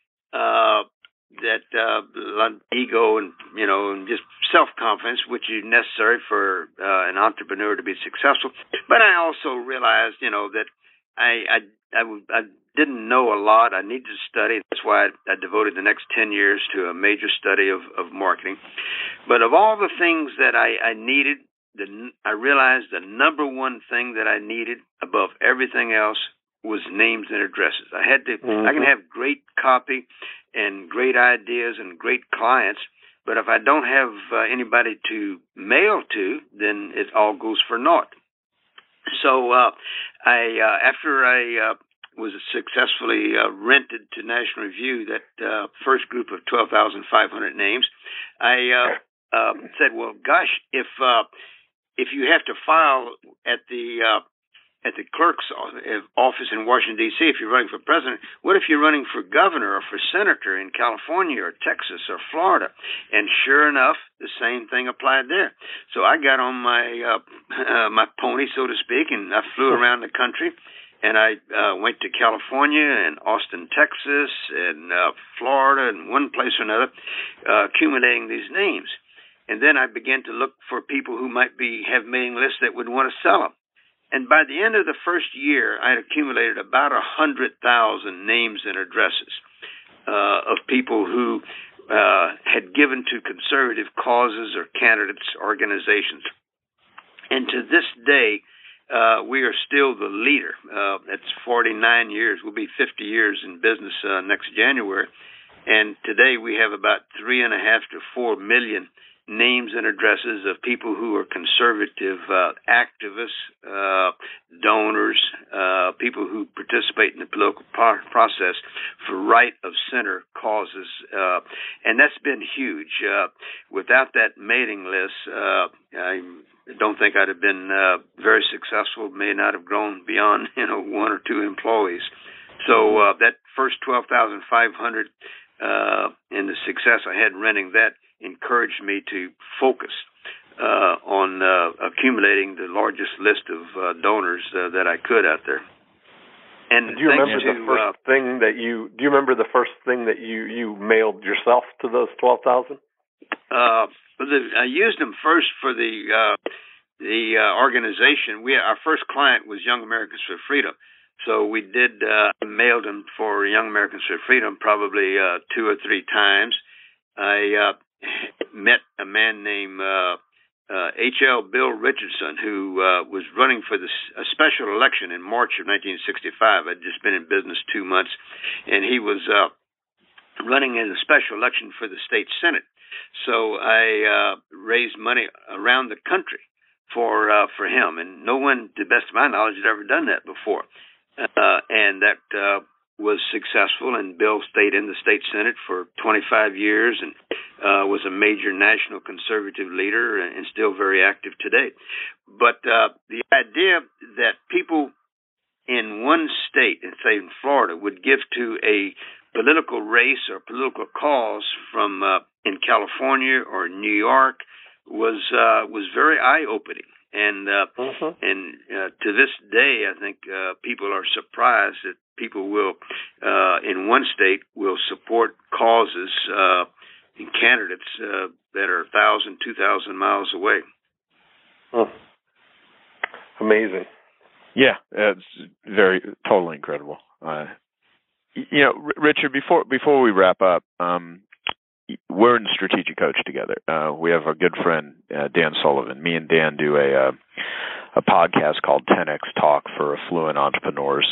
[SPEAKER 3] that ego and just self-confidence, which is necessary for an entrepreneur to be successful. But I also realized, that I didn't know a lot. I needed to study. That's why I devoted the next 10 years to a major study of marketing. But of all the things that I needed, I realized the number one thing that I needed above everything else was names and addresses. I had to. I can have great copy and great ideas and great clients, but if I don't have anybody to mail to, then it all goes for naught. So after I was successfully rented to National Review, that first group of 12,500 names, I said, well, gosh, if you have to file at the clerk's office in Washington, D.C., if you're running for president, what if you're running for governor or for senator in California or Texas or Florida? And sure enough, the same thing applied there. So I got on my pony, so to speak, and I flew around the country. And I went to California and Austin, Texas, and Florida, and one place or another, accumulating these names. And then I began to look for people who might have mailing lists that would want to sell them. And by the end of the first year, I had accumulated about 100,000 names and addresses of people who had given to conservative causes or candidates, organizations. And to this day, we are still the leader. That's 49 years. We'll be 50 years in business next January. And today we have about 3.5 to 4 million names and addresses of people who are conservative activists, donors, people who participate in the political process for right-of-center causes. And that's been huge. Without that mailing list, I don't think I'd have been very successful, may not have grown beyond 1 or 2 employees. So that first 12,500 and the success I had renting that encouraged me to focus on accumulating the largest list of donors that I could out there. And
[SPEAKER 5] do you remember the first thing that you? Do you remember the first thing that you mailed yourself to those 12,000?
[SPEAKER 3] I used them first for the organization. Our first client was Young Americans for Freedom. So we did mailed them for Young Americans for Freedom probably 2 or 3 times. I met a man named H.L. Bill Richardson, who was running for a special election in March of 1965. I'd just been in business 2 months, and he was running in a special election for the state Senate. So I raised money around the country for him, and no one, to the best of my knowledge, had ever done that before. And that was successful, and Bill stayed in the state Senate for 25 years and was a major national conservative leader and still very active today. But the idea that people in one state, say in Florida, would give to a political race or political cause from in California or New York was very eye-opening. And to this day, I think people are surprised that people will, in one state, will support causes and candidates that are 1,000, 2,000 miles away.
[SPEAKER 5] Amazing.
[SPEAKER 4] Yeah, it's totally incredible. Richard, before we wrap up, we're in Strategic Coach together. We have our good friend Dan Sullivan. Me and Dan do a podcast called 10X Talk for affluent entrepreneurs.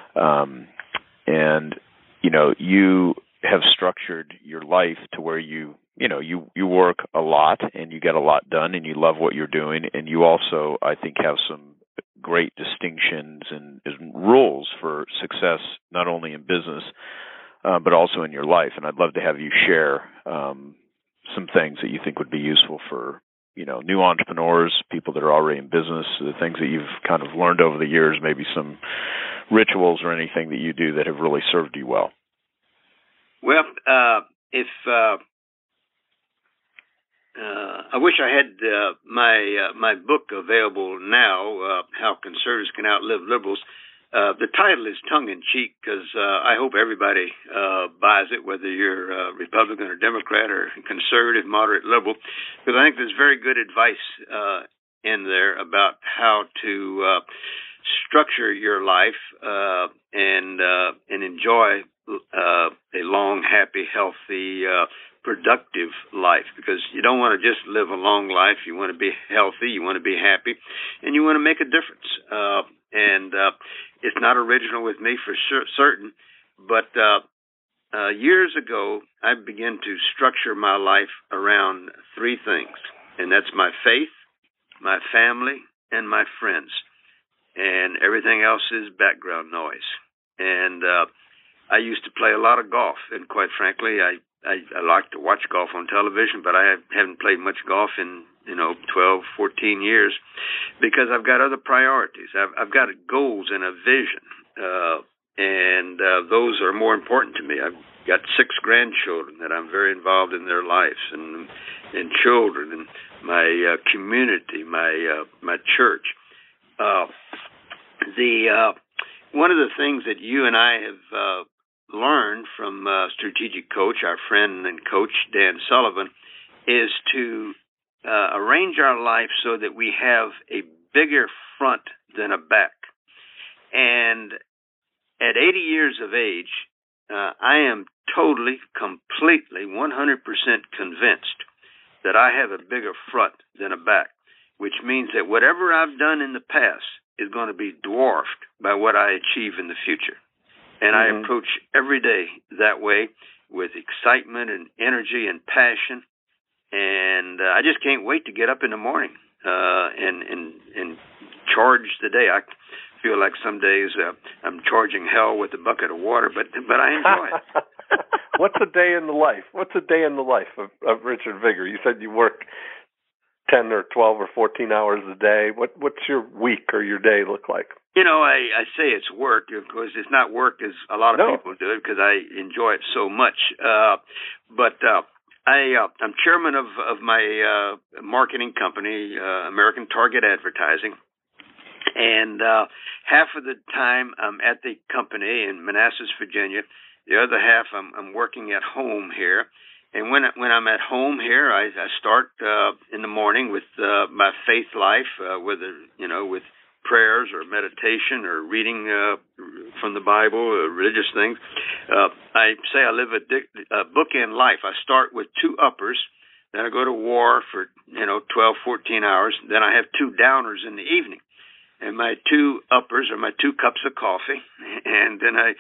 [SPEAKER 4] And you have structured your life to where you work a lot and you get a lot done and you love what you're doing, and you also, I think, have some great distinctions and rules for success, not only in business but also in your life. And I'd love to have you share some things that you think would be useful for new entrepreneurs, people that are already in business, the things that you've kind of learned over the years, maybe some rituals or anything that you do that have really served you well.
[SPEAKER 3] Well, if I wish I had my book available now, How Conservatives Can Outlive Liberals. The title is tongue-in-cheek because I hope everybody buys it, whether you're Republican or Democrat or conservative, moderate, liberal, because I think there's very good advice in there about how to structure your life and enjoy a long, happy, healthy, productive life, because you don't want to just live a long life. You want to be healthy, you want to be happy, and you want to make a difference. And it's not original with me for certain, but years ago, I began to structure my life around 3 things, and that's my faith, my family, and my friends. And everything else is background noise. And I used to play a lot of golf, and quite frankly, I like to watch golf on television, but I haven't played much golf in 12, 14 years because I've got other priorities. I've got goals and a vision, and those are more important to me. I've got 6 grandchildren that I'm very involved in their lives, and children, and my community, my church. One of the things that you and I have learned from Strategic Coach, our friend and coach Dan Sullivan, is to arrange our life so that we have a bigger front than a back. And at 80 years of age, I am totally, completely, 100% convinced that I have a bigger front than a back, which means that whatever I've done in the past is going to be dwarfed by what I achieve in the future. And I approach every day that way with excitement and energy and passion. And I just can't wait to get up in the morning and charge the day. I feel like some days I'm charging hell with a bucket of water, but I enjoy it.
[SPEAKER 5] What's a day in the life? What's a day in the life of Richard Vigor? You said you work 10 or 12 or 14 hours a day. What's your week or your day look like?
[SPEAKER 3] You know, I say it's work. Of course, it's not work as a lot of people do it because I enjoy it so much. But I'm chairman of my marketing company, American Target Advertising. And half of the time I'm at the company in Manassas, Virginia. The other half I'm working at home here. And when I'm at home here, I start in the morning with my faith life, whether with prayers or meditation or reading from the Bible or religious things. I say I live a bookend life. I start with 2 uppers, then I go to war for 12, 14 hours. Then I have 2 downers in the evening. And my 2 uppers are my 2 cups of coffee, and then I,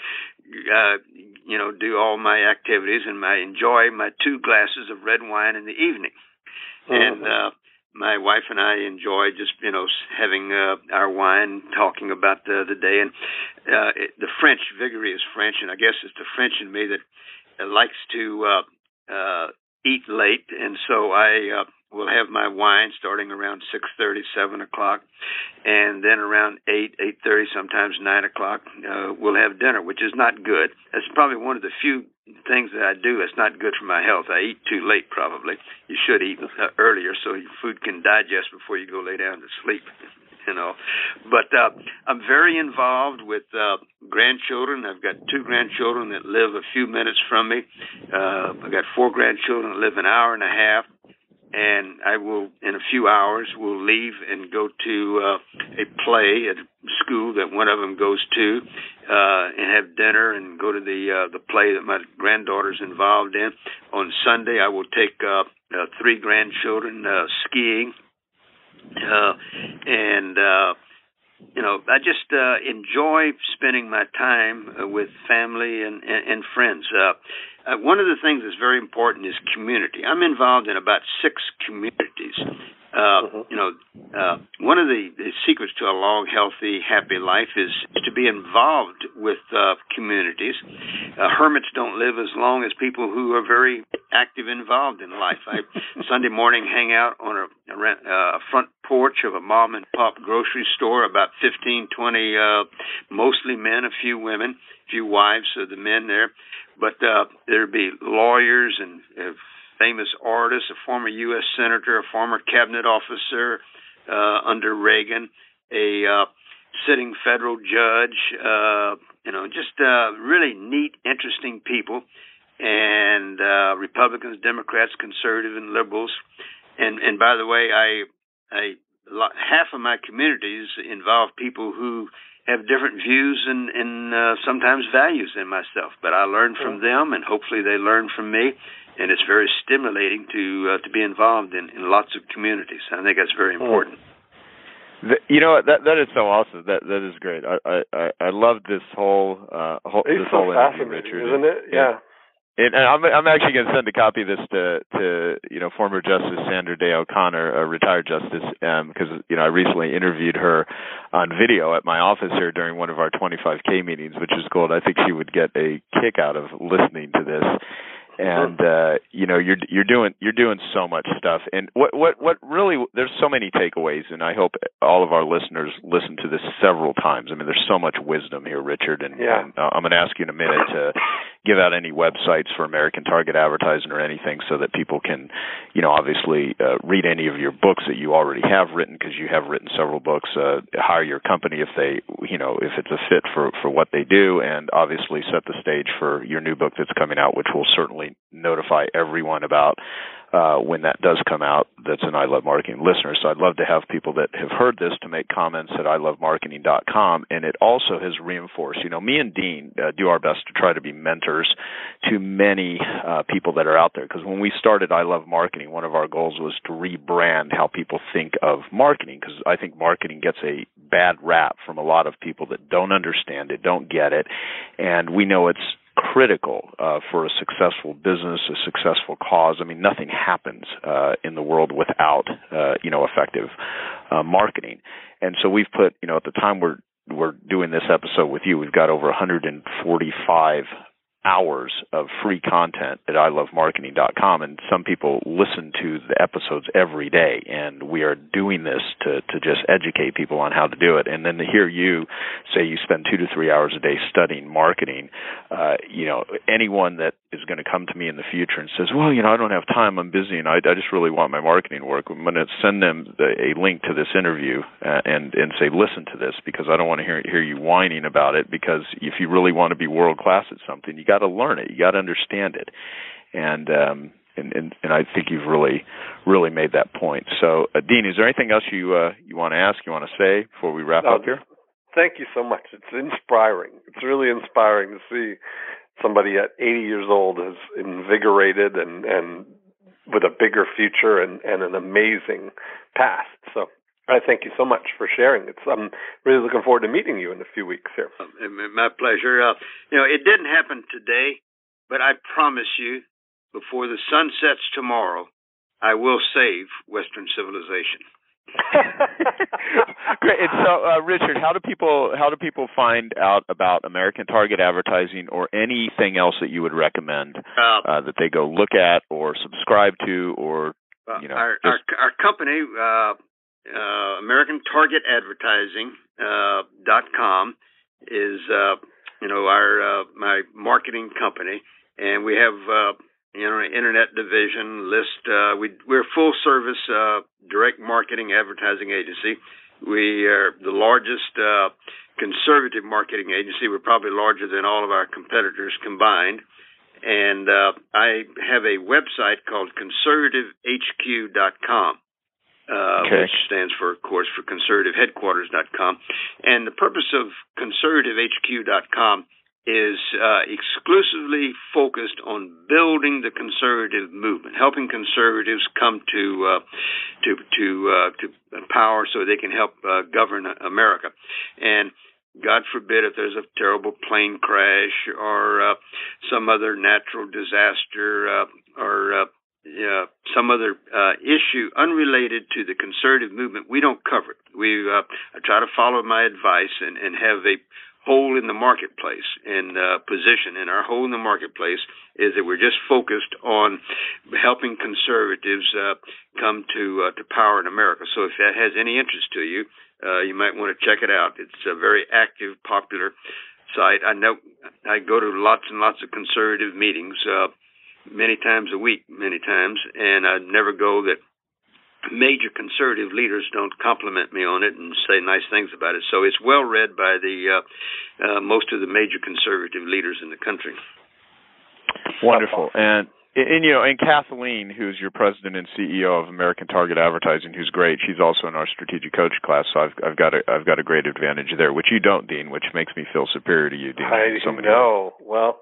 [SPEAKER 3] do all my activities, and I enjoy my 2 glasses of red wine in the evening. And my wife and I enjoy just, having our wine, talking about the day. And the French, Vigor is French, and I guess it's the French in me that likes to eat late, and so I will have my wine starting around 6:30, 7 o'clock, and then around 8, 8:30, sometimes 9 o'clock, we'll have dinner, which is not good. That's probably one of the few things that I do that's not good for my health. I eat too late, probably. You should eat earlier so your food can digest before you go lay down to sleep. But I'm very involved with grandchildren. I've got 2 grandchildren that live a few minutes from me. I've got 4 grandchildren that live an hour and a half. And I will, in a few hours, will leave and go to a play at school that one of them goes to, and have dinner and go to the play that my granddaughter's involved in. On Sunday, I will take 3 grandchildren skiing, and I just enjoy spending my time with family and friends. One of the things that's very important is community. I'm involved in about 6 communities. One of the secrets to a long, healthy, happy life is to be involved with communities. Hermits don't live as long as people who are very active, involved in life. I Sunday morning hang out on a front porch of a mom and pop grocery store, about 15, 20, mostly men, a few women, a few wives of the men there. But there'd be lawyers and famous artists, a former U.S. senator, a former cabinet officer under Reagan, a sitting federal judge, just really neat, interesting people, and Republicans, Democrats, conservative, and liberals. And by the way, half of my communities involve people who have different views and sometimes values than myself. But I learn from them, and hopefully they learn from me. And it's very stimulating to be involved in lots of communities. I think that's very important.
[SPEAKER 4] That is so awesome. That is great. I love this whole interview, Richard,
[SPEAKER 5] isn't it? Yeah.
[SPEAKER 4] And I'm actually going to send a copy of this to former Justice Sandra Day O'Connor, a retired justice, because I recently interviewed her on video at my office here during one of our 25K meetings, which is cool. I think she would get a kick out of listening to this. And you're doing so much stuff. And what really, there's so many takeaways, and I hope all of our listeners listen to this several times. I mean, there's so much wisdom here, Richard, and I'm going to ask you in a minute to give out any websites for American Target Advertising or anything so that people can, obviously read any of your books that you already have written, because you have written several books, hire your company if they, if it's a fit for what they do, and obviously set the stage for your new book that's coming out, which will certainly notify everyone about
[SPEAKER 2] when that does come out that's an I Love Marketing listener. So I'd love to have people that have heard this to make comments at ilovemarketing.com. And it also has reinforced, me and Dean do our best to try to be mentors to many people that are out there. Because when we started I Love Marketing, one of our goals was to rebrand how people think of marketing, because I think marketing gets a bad rap from a lot of people that don't understand it, don't get it. And we know it's critical for a successful business, a successful cause. I mean, nothing happens in the world without, effective marketing. And so we've put, at the time we're doing this episode with you, we've got over 145 hours of free content at ilovemarketing.com, and some people listen to the episodes every day, and we are doing this to just educate people on how to do it. And then to hear you say you spend 2 to 3 hours a day studying marketing, anyone that is going to come to me in the future and says, well, I don't have time, I'm busy, and I just really want my marketing work, I'm going to send them a link to this interview and say, listen to this, because I don't want to hear you whining about it, because if you really want to be world-class at something, you got to learn it, you got to understand it. And I think you've really made that point. So, Dean, is there anything else you want to ask, you want to say before we wrap up here?
[SPEAKER 5] Thank you so much. It's inspiring. It's really inspiring to see somebody at 80 years old is invigorated and with a bigger future and an amazing past. So I thank you so much for sharing. I'm really looking forward to meeting you in a few weeks here.
[SPEAKER 3] My pleasure. It didn't happen today, but I promise you, before the sun sets tomorrow, I will save Western civilization.
[SPEAKER 2] Great. And so, Richard, how do people find out about American Target Advertising or anything else that you would recommend that they go look at or subscribe to, or
[SPEAKER 3] our company, American Target Advertising.com is my marketing company, and we have an internet division list. We're a full service direct marketing advertising agency. We are the largest conservative marketing agency. We're probably larger than all of our competitors combined. And I have a website called conservativehq.com, which stands for, of course, for conservativeheadquarters.com. And the purpose of conservativehq.com is exclusively focused on building the conservative movement, helping conservatives come to power so they can help govern America. And God forbid if there's a terrible plane crash or some other natural disaster or some other issue unrelated to the conservative movement, we don't cover it. I try to follow my advice and have a hole in the marketplace and position. And our hole in the marketplace is that we're just focused on helping conservatives come to power in America. So if that has any interest to you, you might want to check it out. It's a very active, popular site. I know I go to lots and lots of conservative meetings, many times a week, and I never go that major conservative leaders don't compliment me on it and say nice things about it. So it's well read by the most of the major conservative leaders in the country.
[SPEAKER 2] Wonderful. And Kathleen, who's your president and CEO of American Target Advertising, who's great, she's also in our strategic coach class. So I've got a great advantage there, which you don't, Dean, which makes me feel superior to you, Dean.
[SPEAKER 5] I know. Well,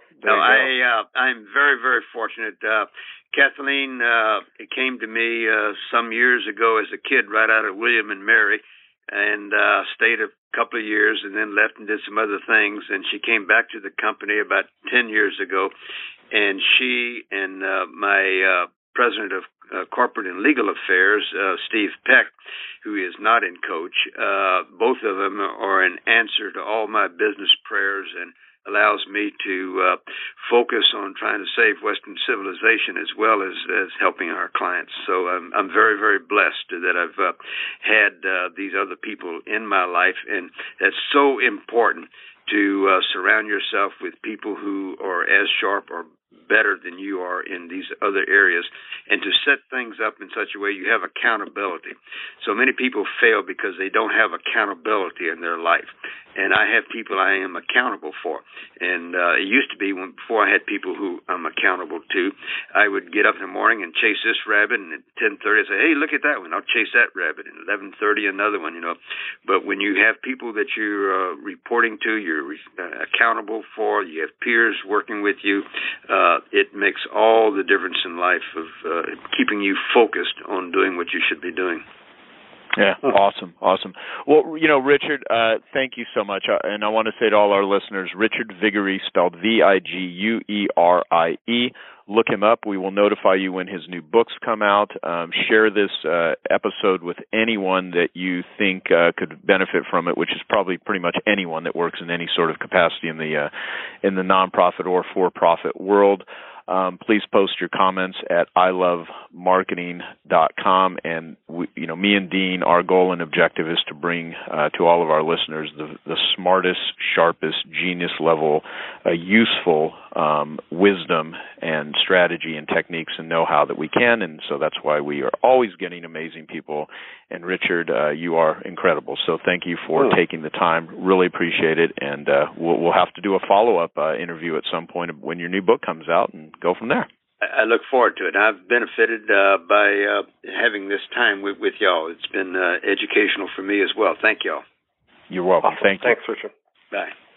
[SPEAKER 3] I'm very, very fortunate. Kathleen came to me some years ago as a kid right out of William and Mary, and stayed a couple of years and then left and did some other things. And she came back to the company about 10 years ago, and she and my president of corporate and legal affairs, Steve Peck, who is not in coach, both of them are an answer to all my business prayers and allows me to focus on trying to save Western civilization as well as helping our clients. So I'm very, very blessed that I've had these other people in my life, and that's so important to surround yourself with people who are as sharp or better than you are in these other areas, and to set things up in such a way you have accountability. So many people fail because they don't have accountability in their life. and I have people I am accountable for. And it used to be before I had people who I'm accountable to, I would get up in the morning and chase this rabbit, and at 10:30 I'd say, hey, look at that one. I'll chase that rabbit. And 11:30 another one, But when you have people that you're reporting to, you're accountable for, you have peers working with you, it makes all the difference in life of keeping you focused on doing what you should be doing.
[SPEAKER 4] Yeah, awesome. Well, Richard, thank you so much. And I want to say to all our listeners, Richard Viguerie, spelled Viguerie. Look him up. We will notify you when his new books come out. Share this episode with anyone that you think could benefit from it, which is probably pretty much anyone that works in any sort of capacity in the nonprofit or for-profit world. Please post your comments at ilovemarketing.com. And me and Dean, our goal and objective is to bring to all of our listeners the smartest, sharpest, genius level, useful wisdom and strategy and techniques and know-how that we can. And so that's why we are always getting amazing people. And Richard, you are incredible. So thank you for taking the time. Really appreciate it. And we'll have to do a follow-up interview at some point when your new book comes out and go from there.
[SPEAKER 3] I look forward to it. I've benefited by having this time with y'all. It's been educational for me as well. Thank y'all.
[SPEAKER 4] You're welcome.
[SPEAKER 5] Awesome.
[SPEAKER 4] Thank you.
[SPEAKER 5] Thanks, Richard.
[SPEAKER 3] Bye.